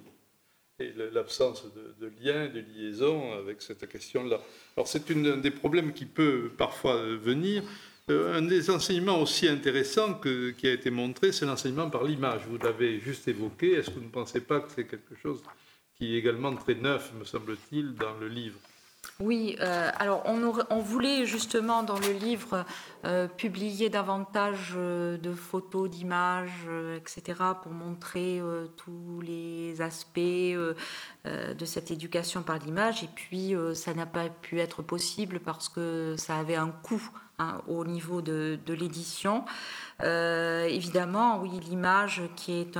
Et l'absence de, de lien, de liaison avec cette question-là. Alors c'est une, un des problèmes qui peut parfois venir. Euh, un des enseignements aussi intéressants que, qui a été montré, c'est l'enseignement par l'image. Vous l'avez juste évoqué. Est-ce que vous ne pensez pas que c'est quelque chose qui est également très neuf, me semble-t-il, dans le livre ? Oui, euh, alors on, aurait, on voulait justement dans le livre euh, publier davantage euh, de photos, d'images, euh, et cetera pour montrer euh, tous les aspects euh, euh, de cette éducation par l'image. Et puis euh, ça n'a pas pu être possible parce que ça avait un coût hein, au niveau de, de l'édition. Euh, évidemment, oui, l'image qui est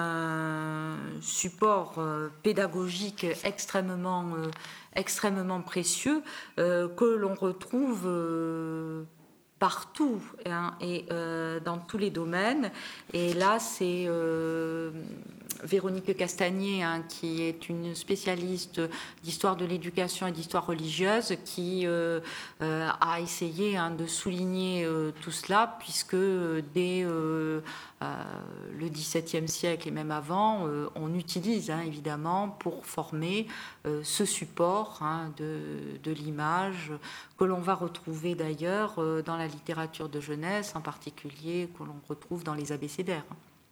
un support euh, pédagogique extrêmement euh, extrêmement précieux, euh, que l'on retrouve euh, partout hein, et euh, dans tous les domaines. Et là, c'est euh, Véronique Castagnier, hein, qui est une spécialiste d'histoire de l'éducation et d'histoire religieuse, qui euh, euh, a essayé hein, de souligner euh, tout cela, puisque dès euh, euh, le dix-septième siècle et même avant, euh, on utilise hein, évidemment pour former euh, ce support hein, de, de l'image, que l'on va retrouver d'ailleurs euh, dans la littérature de jeunesse, en particulier que l'on retrouve dans les abécédaires.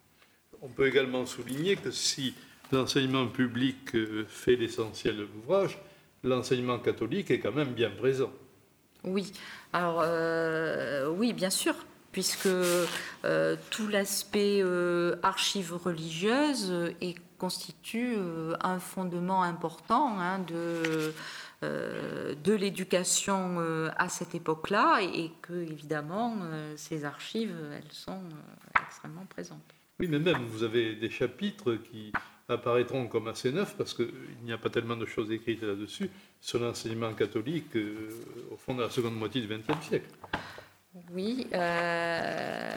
On peut également souligner que si l'enseignement public fait l'essentiel de l'ouvrage, l'enseignement catholique est quand même bien présent. Oui, alors euh, oui, bien sûr, puisque euh, tout l'aspect euh, archives religieuses est, constitue euh, un fondement important hein, de, euh, de l'éducation euh, à cette époque-là, et, et que, évidemment, euh, ces archives, elles sont euh, extrêmement présentes. Oui, mais même, vous avez des chapitres qui apparaîtront comme assez neufs, parce qu'il n'y a pas tellement de choses écrites là-dessus, sur l'enseignement catholique euh, au fond de la seconde moitié du vingtième siècle. Oui, euh,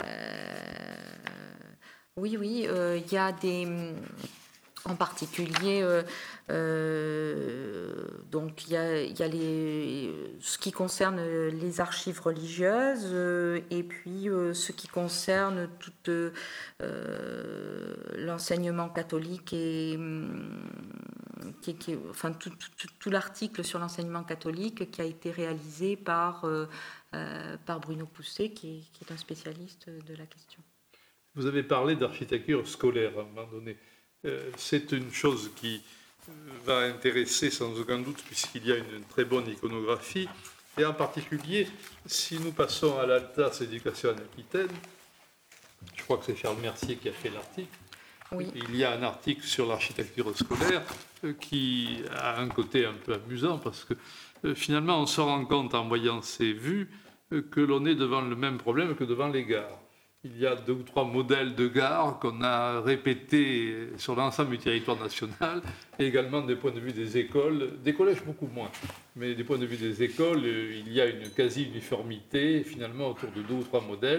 oui, oui, euh, il y a des... En particulier, euh, euh, donc il y a, il y a les, ce qui concerne les archives religieuses euh, et puis euh, ce qui concerne tout euh, l'enseignement catholique et qui, qui, enfin tout, tout, tout l'article sur l'enseignement catholique qui a été réalisé par euh, euh, par Bruno Pousset, qui, qui est un spécialiste de la question. Vous avez parlé d'architecture scolaire à un moment donné. C'est une chose qui va intéresser sans aucun doute, puisqu'il y a une très bonne iconographie. Et en particulier, si nous passons à l'Altas Éducation en Aquitaine, je crois que c'est Charles Mercier qui a fait l'article. Oui. Il y a un article sur l'architecture scolaire qui a un côté un peu amusant, parce que finalement, on se rend compte en voyant ces vues que l'on est devant le même problème que devant les gares. Il y a deux ou trois modèles de gares qu'on a répétés sur l'ensemble du territoire national, et également des points de vue des écoles, des collèges beaucoup moins, mais des points de vue des écoles, il y a une quasi-uniformité finalement autour de deux ou trois modèles,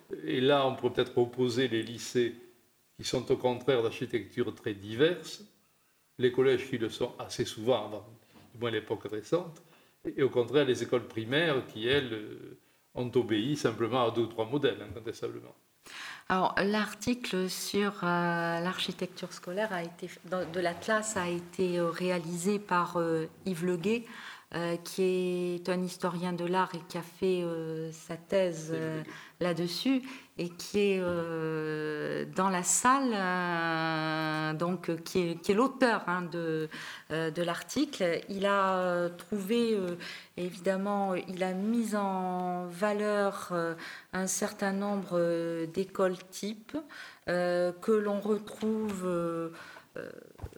Et là, on pourrait peut-être opposer les lycées qui sont au contraire d'architecture très diverse, les collèges qui le sont assez souvent, avant, du moins l'époque récente, et au contraire les écoles primaires qui, elles, ont obéi simplement à deux ou trois modèles, incontestablement. Alors, l'article sur euh, l'architecture scolaire a été, de l'Atlas a été réalisé par euh, Yves Leguet, euh, qui est un historien de l'art et qui a fait euh, sa thèse euh, là-dessus, et qui est euh, dans la salle, euh, donc qui est, qui est l'auteur hein, de, euh, de l'article. Il a euh, trouvé, euh, évidemment, il a mis en valeur euh, un certain nombre euh, d'écoles types euh, que l'on retrouve euh, euh,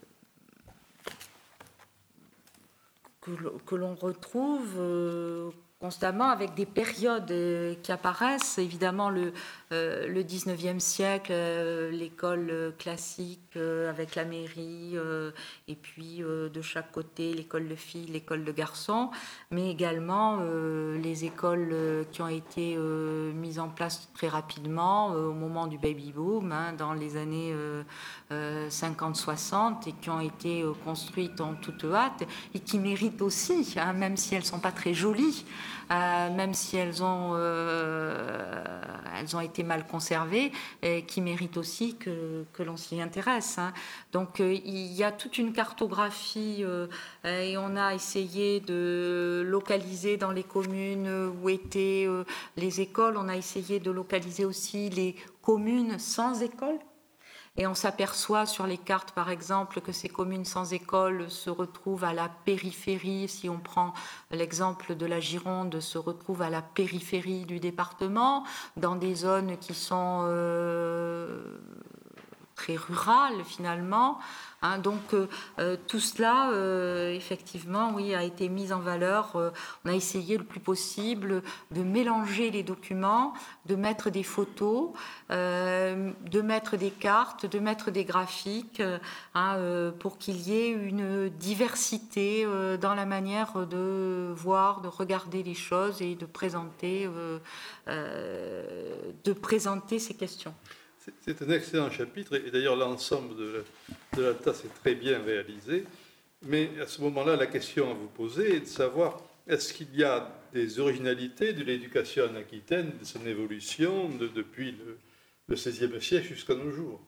que, que l'on retrouve euh, constamment avec des périodes euh, qui apparaissent. Évidemment, le, euh, le dix-neuvième siècle, euh, l'école classique euh, avec la mairie, euh, et puis euh, de chaque côté, l'école de filles, l'école de garçons, mais également euh, les écoles euh, qui ont été euh, mises en place très rapidement euh, au moment du baby-boom, hein, dans les années euh, euh, cinquante soixante, et qui ont été euh, construites en toute hâte, et qui méritent aussi, hein, même si elles ne sont pas très jolies, Euh, même si elles ont, euh, elles ont été mal conservées, et qui méritent aussi que, que l'on s'y intéresse. Hein. Donc euh, il y a toute une cartographie euh, et on a essayé de localiser dans les communes où étaient euh, les écoles, on a essayé de localiser aussi les communes sans école. Et on s'aperçoit sur les cartes, par exemple, que ces communes sans école se retrouvent à la périphérie. Si on prend l'exemple de la Gironde, se retrouvent à la périphérie du département, dans des zones qui sont euh, très rurales finalement. Hein, donc euh, tout cela, euh, effectivement, oui, a été mis en valeur. Euh, on a essayé le plus possible de mélanger les documents, de mettre des photos, euh, de mettre des cartes, de mettre des graphiques, euh, hein, euh, pour qu'il y ait une diversité euh, dans la manière de voir, de regarder les choses et de présenter, euh, euh, de présenter ces questions. C'est un excellent chapitre, et d'ailleurs l'ensemble de, de l'Atlas est très bien réalisé. Mais à ce moment-là, la question à vous poser est de savoir, est-ce qu'il y a des originalités de l'éducation en Aquitaine, de son évolution de, depuis le, le seizième siècle jusqu'à nos jours?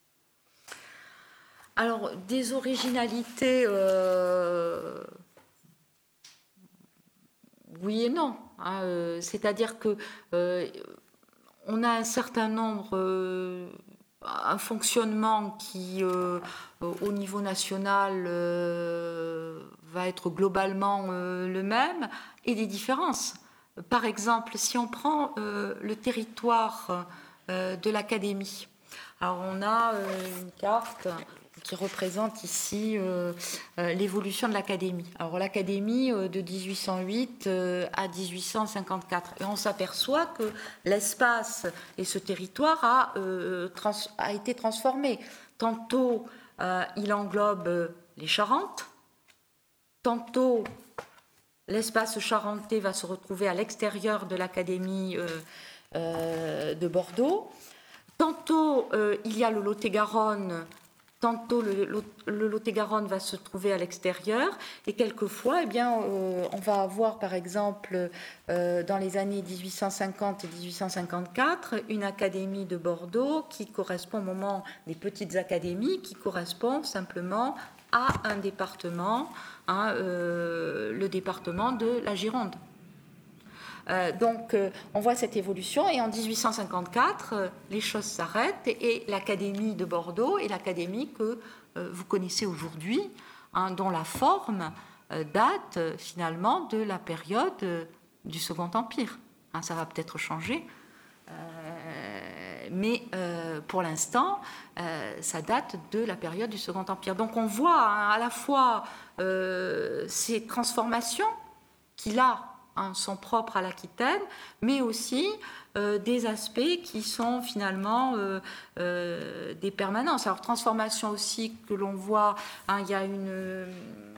Alors, des originalités, euh... oui et non. Hein, euh, c'est-à-dire que... Euh, on a un certain nombre, euh, un fonctionnement qui, euh, au niveau national, euh, va être globalement euh, le même, et des différences. Par exemple, si on prend euh, le territoire euh, de l'Académie, alors on a euh, une carte qui représente ici euh, euh, l'évolution de l'Académie. Alors l'Académie euh, de dix-huit cent huit euh, à dix-huit cent cinquante-quatre. Et on s'aperçoit que l'espace et ce territoire a, euh, trans, a été transformé. Tantôt, euh, il englobe euh, les Charentes, tantôt l'espace charentais va se retrouver à l'extérieur de l'Académie euh, euh, de Bordeaux. Tantôt, euh, il y a le Lot-et-Garonne, tantôt le, le, le Lot-et-Garonne va se trouver à l'extérieur, et quelquefois, eh bien, euh, on va avoir, par exemple, euh, dans les années dix-huit cent cinquante et dix-huit cent cinquante-quatre, une académie de Bordeaux qui correspond au moment des petites académies, qui correspond simplement à un département, hein, euh, le département de la Gironde. Euh, donc, euh, on voit cette évolution, et en dix-huit cent cinquante-quatre, euh, les choses s'arrêtent, et, et l'Académie de Bordeaux est l'académie que euh, vous connaissez aujourd'hui, hein, dont la forme euh, date euh, finalement de la période euh, du Second Empire. Hein, ça va peut-être changer, euh, mais euh, pour l'instant, euh, ça date de la période du Second Empire. Donc, on voit, hein, à la fois euh, ces transformations qu'il a, Hein, sont propres à l'Aquitaine, mais aussi euh, des aspects qui sont finalement euh, euh, des permanences. Alors, transformation aussi que l'on voit, hein, il y a une,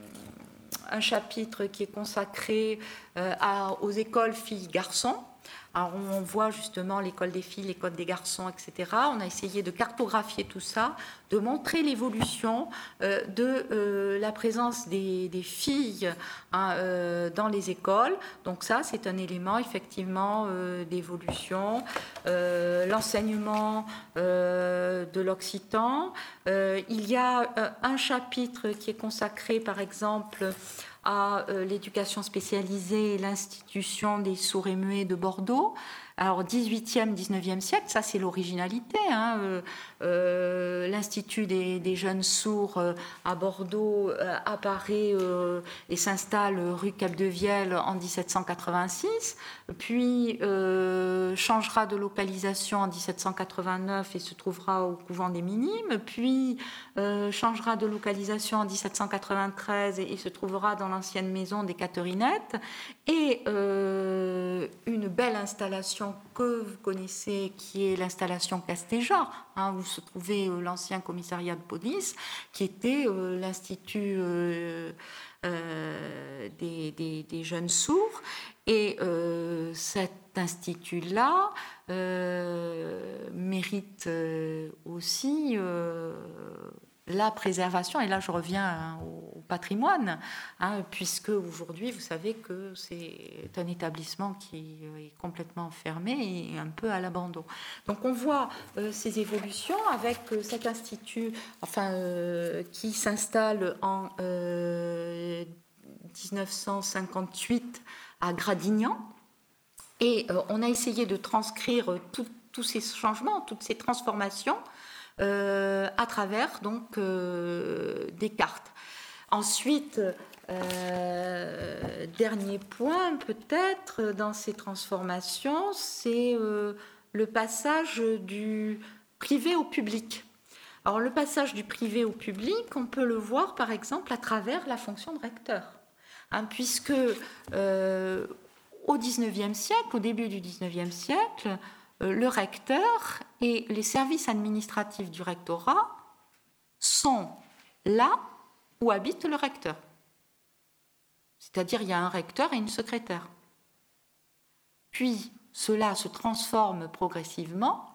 un chapitre qui est consacré euh, à, aux écoles filles-garçons. Alors on voit justement l'école des filles, l'école des garçons, et cetera. On a essayé de cartographier tout ça, de montrer l'évolution euh, de euh, la présence des, des filles hein, euh, dans les écoles. Donc ça, c'est un élément effectivement euh, d'évolution. Euh, l'enseignement euh, de l'occitan. Euh, il y a euh, un chapitre qui est consacré, par exemple, à euh, l'éducation spécialisée et l'institution des sourds et muets de Bordeaux. Alors, dix-huitième, dix-neuvième siècle, ça c'est l'originalité. Hein. Euh, euh, L'Institut des, des jeunes sourds euh, à Bordeaux euh, apparaît euh, et s'installe rue Capdevielle en dix-sept cent quatre-vingt-six, puis euh, changera de localisation en dix-sept cent quatre-vingt-neuf et se trouvera au couvent des Minimes, puis euh, changera de localisation en dix-sept cent quatre-vingt-treize et, et se trouvera dans l'ancienne maison des Catherinettes, et euh, une belle installation que vous connaissez, qui est l'installation Castéja, hein, où se trouvait euh, l'ancien commissariat de police, qui était euh, l'Institut euh, euh, des, des, des jeunes sourds. Et euh, cet institut-là euh, mérite euh, aussi euh, la préservation, et là je reviens hein, au patrimoine, hein, puisque aujourd'hui vous savez que c'est un établissement qui est complètement fermé et un peu à l'abandon. Donc on voit euh, ces évolutions avec euh, cet institut enfin, euh, qui s'installe en euh, dix-neuf cent cinquante-huit à Gradignan, et euh, on a essayé de transcrire tous ces changements, toutes ces transformations Euh, à travers donc euh, des cartes. Ensuite, euh, dernier point peut-être dans ces transformations, c'est euh, le passage du privé au public. Alors le passage du privé au public, on peut le voir par exemple à travers la fonction de recteur, hein, puisque euh, au dix-neuvième siècle, au début du dix-neuvième siècle, le recteur et les services administratifs du rectorat sont là où habite le recteur. C'est-à-dire il y a un recteur et une secrétaire. Puis cela se transforme progressivement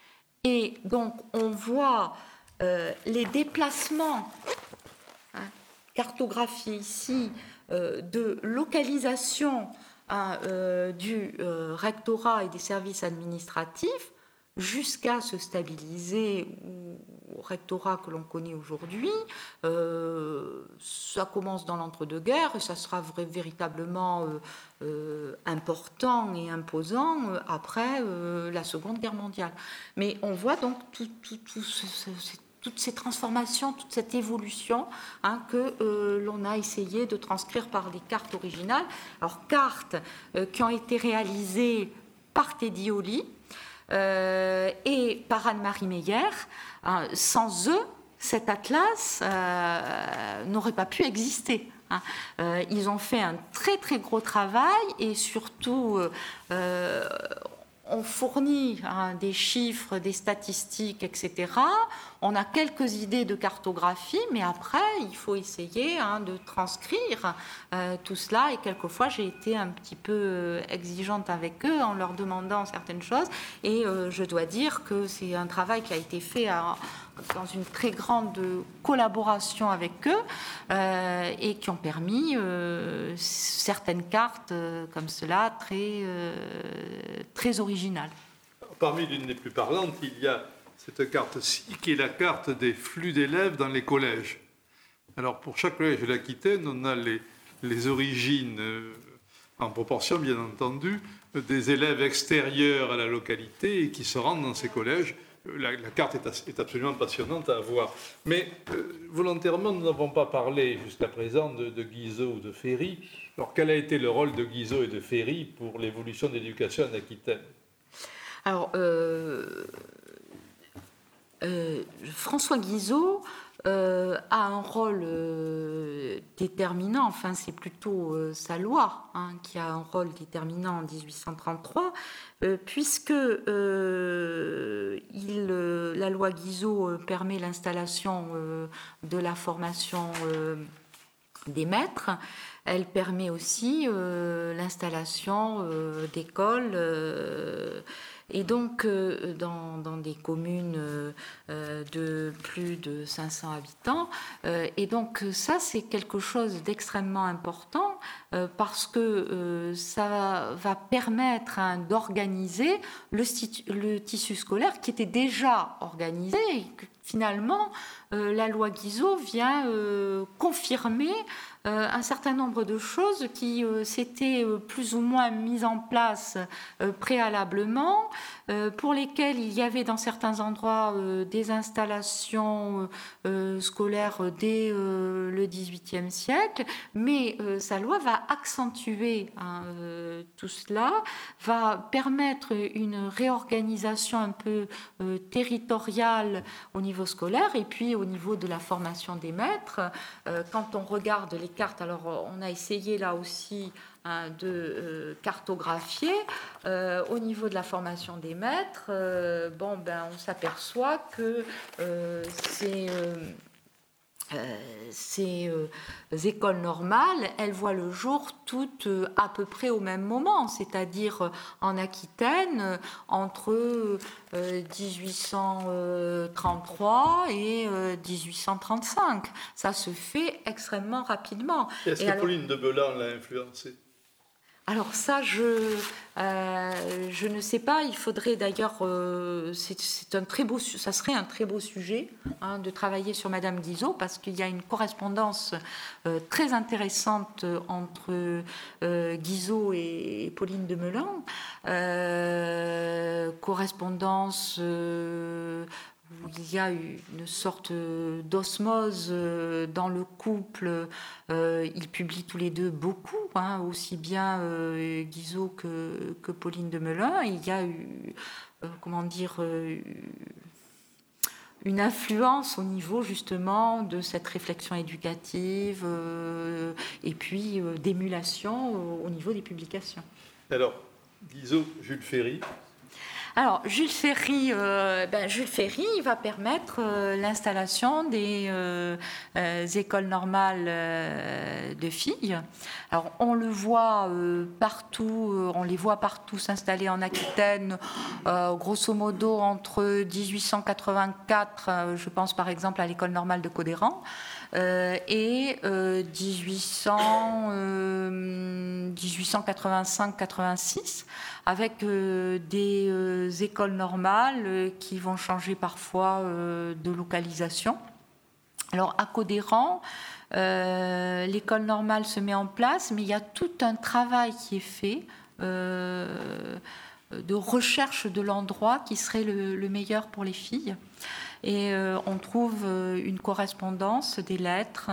et donc on voit euh, les déplacements hein, cartographiés ici euh, de localisation Hein, euh, du euh, rectorat et des services administratifs jusqu'à se stabiliser au rectorat que l'on connaît aujourd'hui. Euh, ça commence dans l'entre-deux-guerres et ça sera vrai, véritablement euh, euh, important et imposant euh, après euh, la Seconde Guerre mondiale. Mais on voit donc tout, tout, tout ce, ce, ce toutes ces transformations, toute cette évolution hein, que euh, l'on a essayé de transcrire par des cartes originales. Alors, cartes euh, qui ont été réalisées par Teddy Holly euh, et par Anne-Marie Meyer. Hein, sans eux, cet atlas euh, n'aurait pas pu exister. Hein. Euh, ils ont fait un très, très gros travail et surtout... Euh, on fournit hein, des chiffres, des statistiques, et cetera. On a quelques idées de cartographie, mais après, il faut essayer hein, de transcrire euh, tout cela. Et quelquefois, j'ai été un petit peu exigeante avec eux en leur demandant certaines choses. Et euh, je dois dire que c'est un travail qui a été fait à, dans une très grande collaboration avec eux euh, et qui ont permis euh, certaines cartes euh, comme cela très, euh, très originales. Parmi l'une des plus parlantes, il y a cette carte-ci qui est la carte des flux d'élèves dans les collèges. Alors pour chaque collège de l'Aquitaine, on a les, les origines, euh, en proportion bien entendu, des élèves extérieurs à la localité et qui se rendent dans ces collèges. La, la carte est, est absolument passionnante à voir. Mais euh, volontairement, nous n'avons pas parlé jusqu'à présent de, de Guizot ou de Ferry. Alors quel a été le rôle de Guizot et de Ferry pour l'évolution de l'éducation en Aquitaine ? Alors, euh, euh, François Guizot euh, a un rôle euh, déterminant, enfin c'est plutôt euh, sa loi hein, qui a un rôle déterminant en dix-huit cent trente-trois, euh, puisque euh, il, euh, la loi Guizot euh, permet l'installation euh, de la formation euh, des maîtres. Elle permet aussi euh, l'installation euh, d'écoles euh, et donc euh, dans, dans des communes euh, de plus de cinq cents habitants. Euh, et donc ça, c'est quelque chose d'extrêmement important euh, parce que euh, ça va permettre hein, d'organiser le, le tissu scolaire qui était déjà organisé et que finalement euh, la loi Guizot vient euh, confirmer Euh, un certain nombre de choses qui euh, s'étaient euh, plus ou moins mises en place euh, préalablement, euh, pour lesquelles il y avait dans certains endroits euh, des installations euh, scolaires dès euh, le dix-huitième siècle, mais euh, sa loi va accentuer hein, euh, tout cela, va permettre une réorganisation un peu euh, territoriale au niveau scolaire et puis au niveau de la formation des maîtres. Euh, quand on regarde les cartes, alors on a essayé là aussi hein, de euh, cartographier euh, au niveau de la formation des maîtres. Euh, bon, ben, on s'aperçoit que euh, c'est euh, Euh, ces euh, écoles normales, elles voient le jour toutes euh, à peu près au même moment, c'est-à-dire euh, en Aquitaine, euh, entre euh, dix-huit cent trente-trois et euh, dix-huit cent trente-cinq. Ça se fait extrêmement rapidement. Est-ce et que alors, Pauline de Belan l'a influencé ? Alors ça, je, euh, je ne sais pas. Il faudrait d'ailleurs, euh, c'est, c'est un très beau, ça serait un très beau sujet hein, de travailler sur Madame Guizot parce qu'il y a une correspondance euh, très intéressante entre euh, Guizot et, et Pauline de Meulan. Euh, correspondance. Euh, où il y a une sorte d'osmose dans le couple. Euh, ils publient tous les deux beaucoup, hein, aussi bien euh, Guizot que, que Pauline de Meulan. Il y a eu, euh, comment dire, euh, une influence au niveau justement de cette réflexion éducative euh, et puis euh, d'émulation au, au niveau des publications. Alors, Guizot, Jules Ferry. Alors, Jules Ferry, euh, ben, Jules Ferry va permettre euh, l'installation des euh, euh, écoles normales euh, de filles. Alors, on le voit euh, partout, euh, on les voit partout s'installer en Aquitaine, euh, grosso modo entre dix-huit cent quatre-vingt-quatre, euh, je pense par exemple à l'école normale de Codéran, euh, et euh, dix-huit cents, euh, dix-huit cent quatre-vingt-cinq quatre-vingt-six, avec euh, des euh, écoles normales euh, qui vont changer parfois euh, de localisation. Alors à Codéran, euh, l'école normale se met en place, mais il y a tout un travail qui est fait euh, de recherche de l'endroit qui serait le, le meilleur pour les filles. Et euh, on trouve euh, une correspondance, des lettres,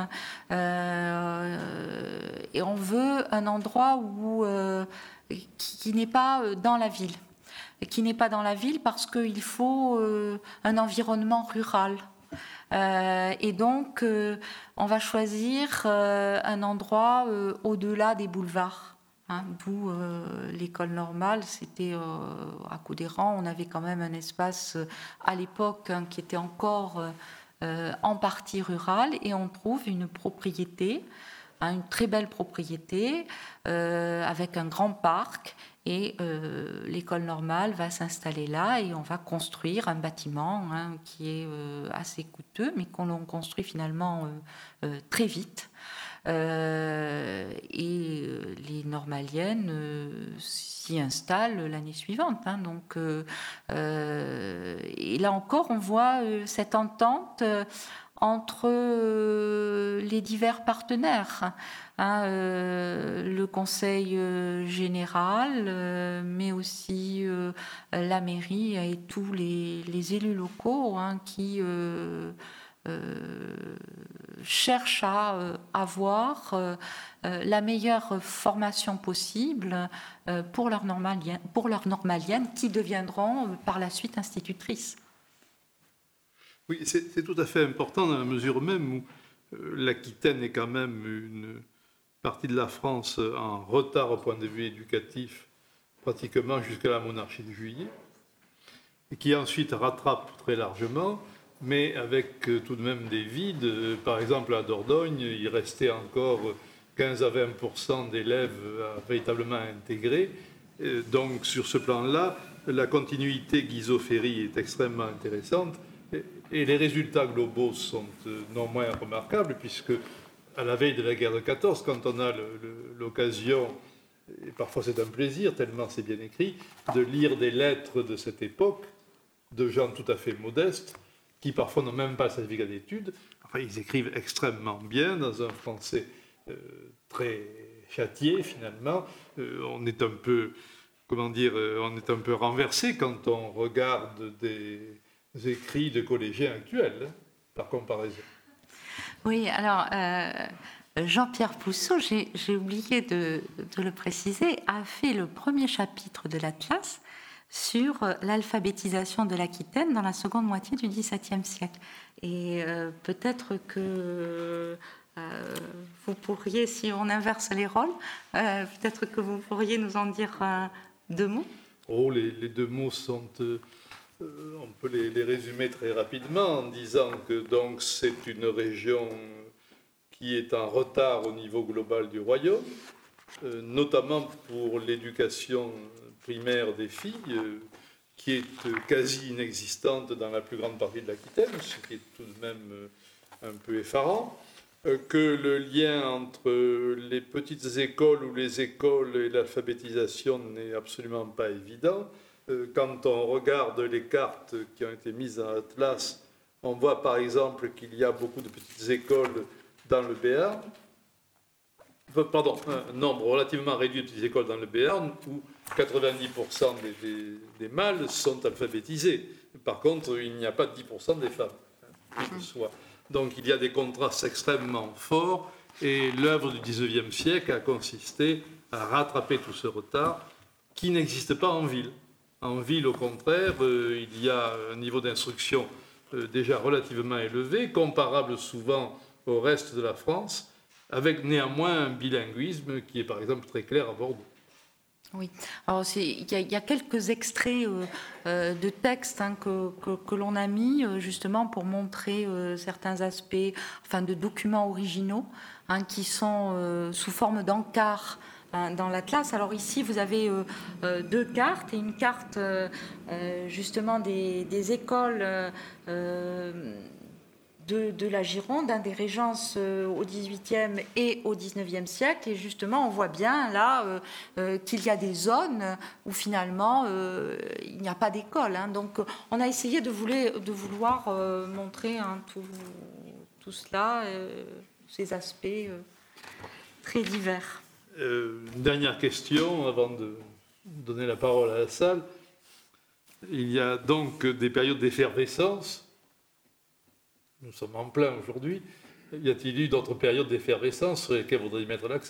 euh, et on veut un endroit où, euh, qui, qui n'est pas dans la ville, qui n'est pas dans la ville parce qu'il faut euh, un environnement rural. Euh, et donc, euh, on va choisir euh, un endroit euh, au-delà des boulevards. Hein, d'où euh, l'école normale, c'était euh, à Codéran, on avait quand même un espace euh, à l'époque hein, qui était encore euh, en partie rural, et on trouve une propriété, hein, une très belle propriété euh, avec un grand parc, et euh, l'école normale va s'installer là et on va construire un bâtiment hein, qui est euh, assez coûteux, mais qu'on construit finalement euh, euh, très vite. Euh, et les normaliennes euh, s'y installent l'année suivante. Hein, donc, euh, euh, et là encore, on voit euh, cette entente euh, entre euh, les divers partenaires. Hein, euh, le conseil euh, général, euh, mais aussi euh, la mairie et tous les, les élus locaux hein, qui euh, Euh, cherchent à euh, avoir euh, euh, la meilleure formation possible euh, pour leurs normaliennes, pour leurs normaliennes qui deviendront euh, par la suite institutrices. Oui, c'est, c'est tout à fait important dans la mesure même où euh, l'Aquitaine est quand même une partie de la France en retard au point de vue éducatif, pratiquement jusqu'à la monarchie de Juillet, et qui ensuite rattrape très largement. mais avec euh, tout de même des vides. Euh, Par exemple, à Dordogne, il restait encore quinze à vingt pour cent d'élèves à véritablement intégrer. Euh, Donc, sur ce plan-là, la continuité Guizot-Ferry est extrêmement intéressante. Et- Et les résultats globaux sont euh, non moins remarquables, puisque à la veille de la guerre de quatorze, quand on a le- le- l'occasion, et parfois c'est un plaisir, tellement c'est bien écrit, de lire des lettres de cette époque, de gens tout à fait modestes, qui parfois n'ont même pas le certificat d'études. Enfin, ils écrivent extrêmement bien, dans un français euh, très châtié, finalement. Euh, on est un peu, comment dire, euh, on est un peu renversé quand on regarde des écrits de collégiens actuels, hein, par comparaison. Oui, alors euh, Jean-Pierre Pousseau, j'ai, j'ai oublié de, de le préciser, a fait le premier chapitre de l'Atlas sur euh, l'alphabétisation de l'Aquitaine dans la seconde moitié du XVIIe siècle. Et euh, peut-être que euh, vous pourriez, si on inverse les rôles, euh, peut-être que vous pourriez nous en dire euh, deux mots. Oh, les, les deux mots sont... euh, euh, on peut les, les résumer très rapidement en disant que donc c'est une région qui est en retard au niveau global du royaume, euh, notamment pour l'éducation primaire des filles, euh, qui est euh, quasi inexistante dans la plus grande partie de l'Aquitaine, ce qui est tout de même euh, un peu effarant, euh, que le lien entre les petites écoles ou les écoles et l'alphabétisation n'est absolument pas évident. Euh, quand on regarde les cartes qui ont été mises dans l'Atlas, on voit par exemple qu'il y a beaucoup de petites écoles dans le Béarn, enfin, pardon, un nombre relativement réduit de petites écoles dans le Béarn, où quatre-vingt-dix pour cent des, des, des mâles sont alphabétisés. Par contre, il n'y a pas dix pour cent des femmes, hein, que ce soit. Donc il y a des contrastes extrêmement forts, et l'œuvre du dix-neuvième siècle a consisté à rattraper tout ce retard qui n'existe pas en ville. En ville, au contraire, euh, il y a un niveau d'instruction euh, déjà relativement élevé, comparable souvent au reste de la France, avec néanmoins un bilinguisme qui est par exemple très clair à Bordeaux. Oui, alors il y, y a quelques extraits euh, euh, de textes hein, que, que, que l'on a mis euh, justement pour montrer euh, certains aspects, enfin de documents originaux hein, qui sont euh, sous forme d'encarts hein, dans l'Atlas. Alors ici, vous avez euh, euh, deux cartes et une carte euh, euh, justement des, des écoles euh, De, de la Gironde, hein, des régences euh, au dix-huitième et au dix-neuvième siècle. Et justement, on voit bien là euh, euh, qu'il y a des zones où finalement euh, il n'y a pas d'école. Hein. Donc, on a essayé de, vouloir, de vouloir euh, montrer hein, tout, tout cela, euh, ces aspects euh, très divers. Euh, une dernière question avant de donner la parole à la salle. Il y a donc des périodes d'effervescence. Nous sommes en plein aujourd'hui. Y a-t-il eu d'autres périodes d'effervescence sur lesquelles vous voudriez mettre l'accent ?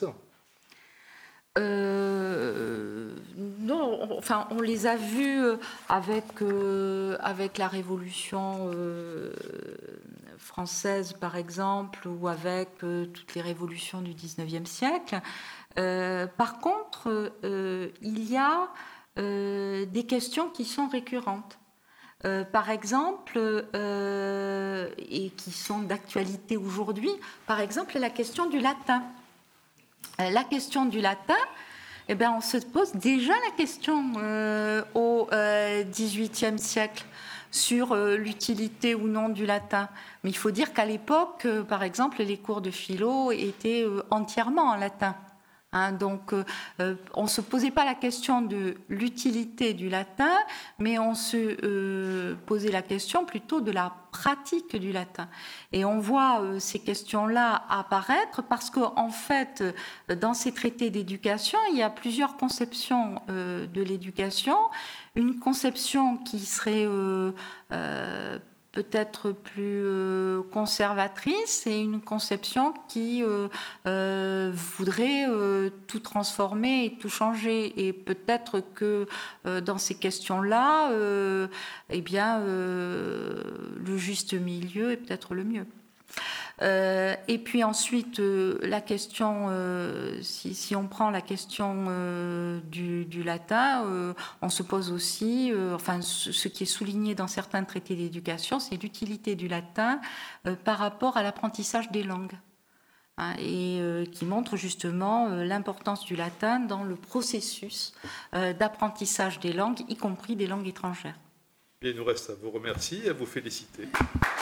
Euh, non, on, enfin, on les a vus avec, euh, avec la Révolution euh, française, par exemple, ou avec euh, toutes les révolutions du dix-neuvième siècle. Euh, par contre, euh, il y a euh, des questions qui sont récurrentes. Euh, par exemple, euh, et qui sont d'actualité aujourd'hui, par exemple la question du latin. Euh, la question du latin, eh bien, on se pose déjà la question euh, au dix-huitième siècle sur euh, l'utilité ou non du latin. Mais il faut dire qu'à l'époque, euh, par exemple, les cours de philo étaient euh, entièrement en latin. Hein, donc, euh, on ne se posait pas la question de l'utilité du latin, mais on se euh, posait la question plutôt de la pratique du latin. Et on voit euh, ces questions-là apparaître parce qu'en fait, dans ces traités d'éducation, il y a plusieurs conceptions euh, de l'éducation. Une conception qui serait euh, euh, peut-être plus euh, conservatrice et une conception qui euh, euh, voudrait euh, tout transformer et tout changer. Et peut-être que euh, dans ces questions-là, euh, eh bien, euh, le juste milieu est peut-être le mieux. Euh, et puis ensuite, euh, la question, euh, si, si on prend la question euh, du, du latin, euh, on se pose aussi, euh, enfin, ce, ce qui est souligné dans certains traités d'éducation, c'est l'utilité du latin euh, par rapport à l'apprentissage des langues. Hein, et euh, qui montre justement euh, l'importance du latin dans le processus euh, d'apprentissage des langues, y compris des langues étrangères. Bien, il nous reste à vous remercier et à vous féliciter.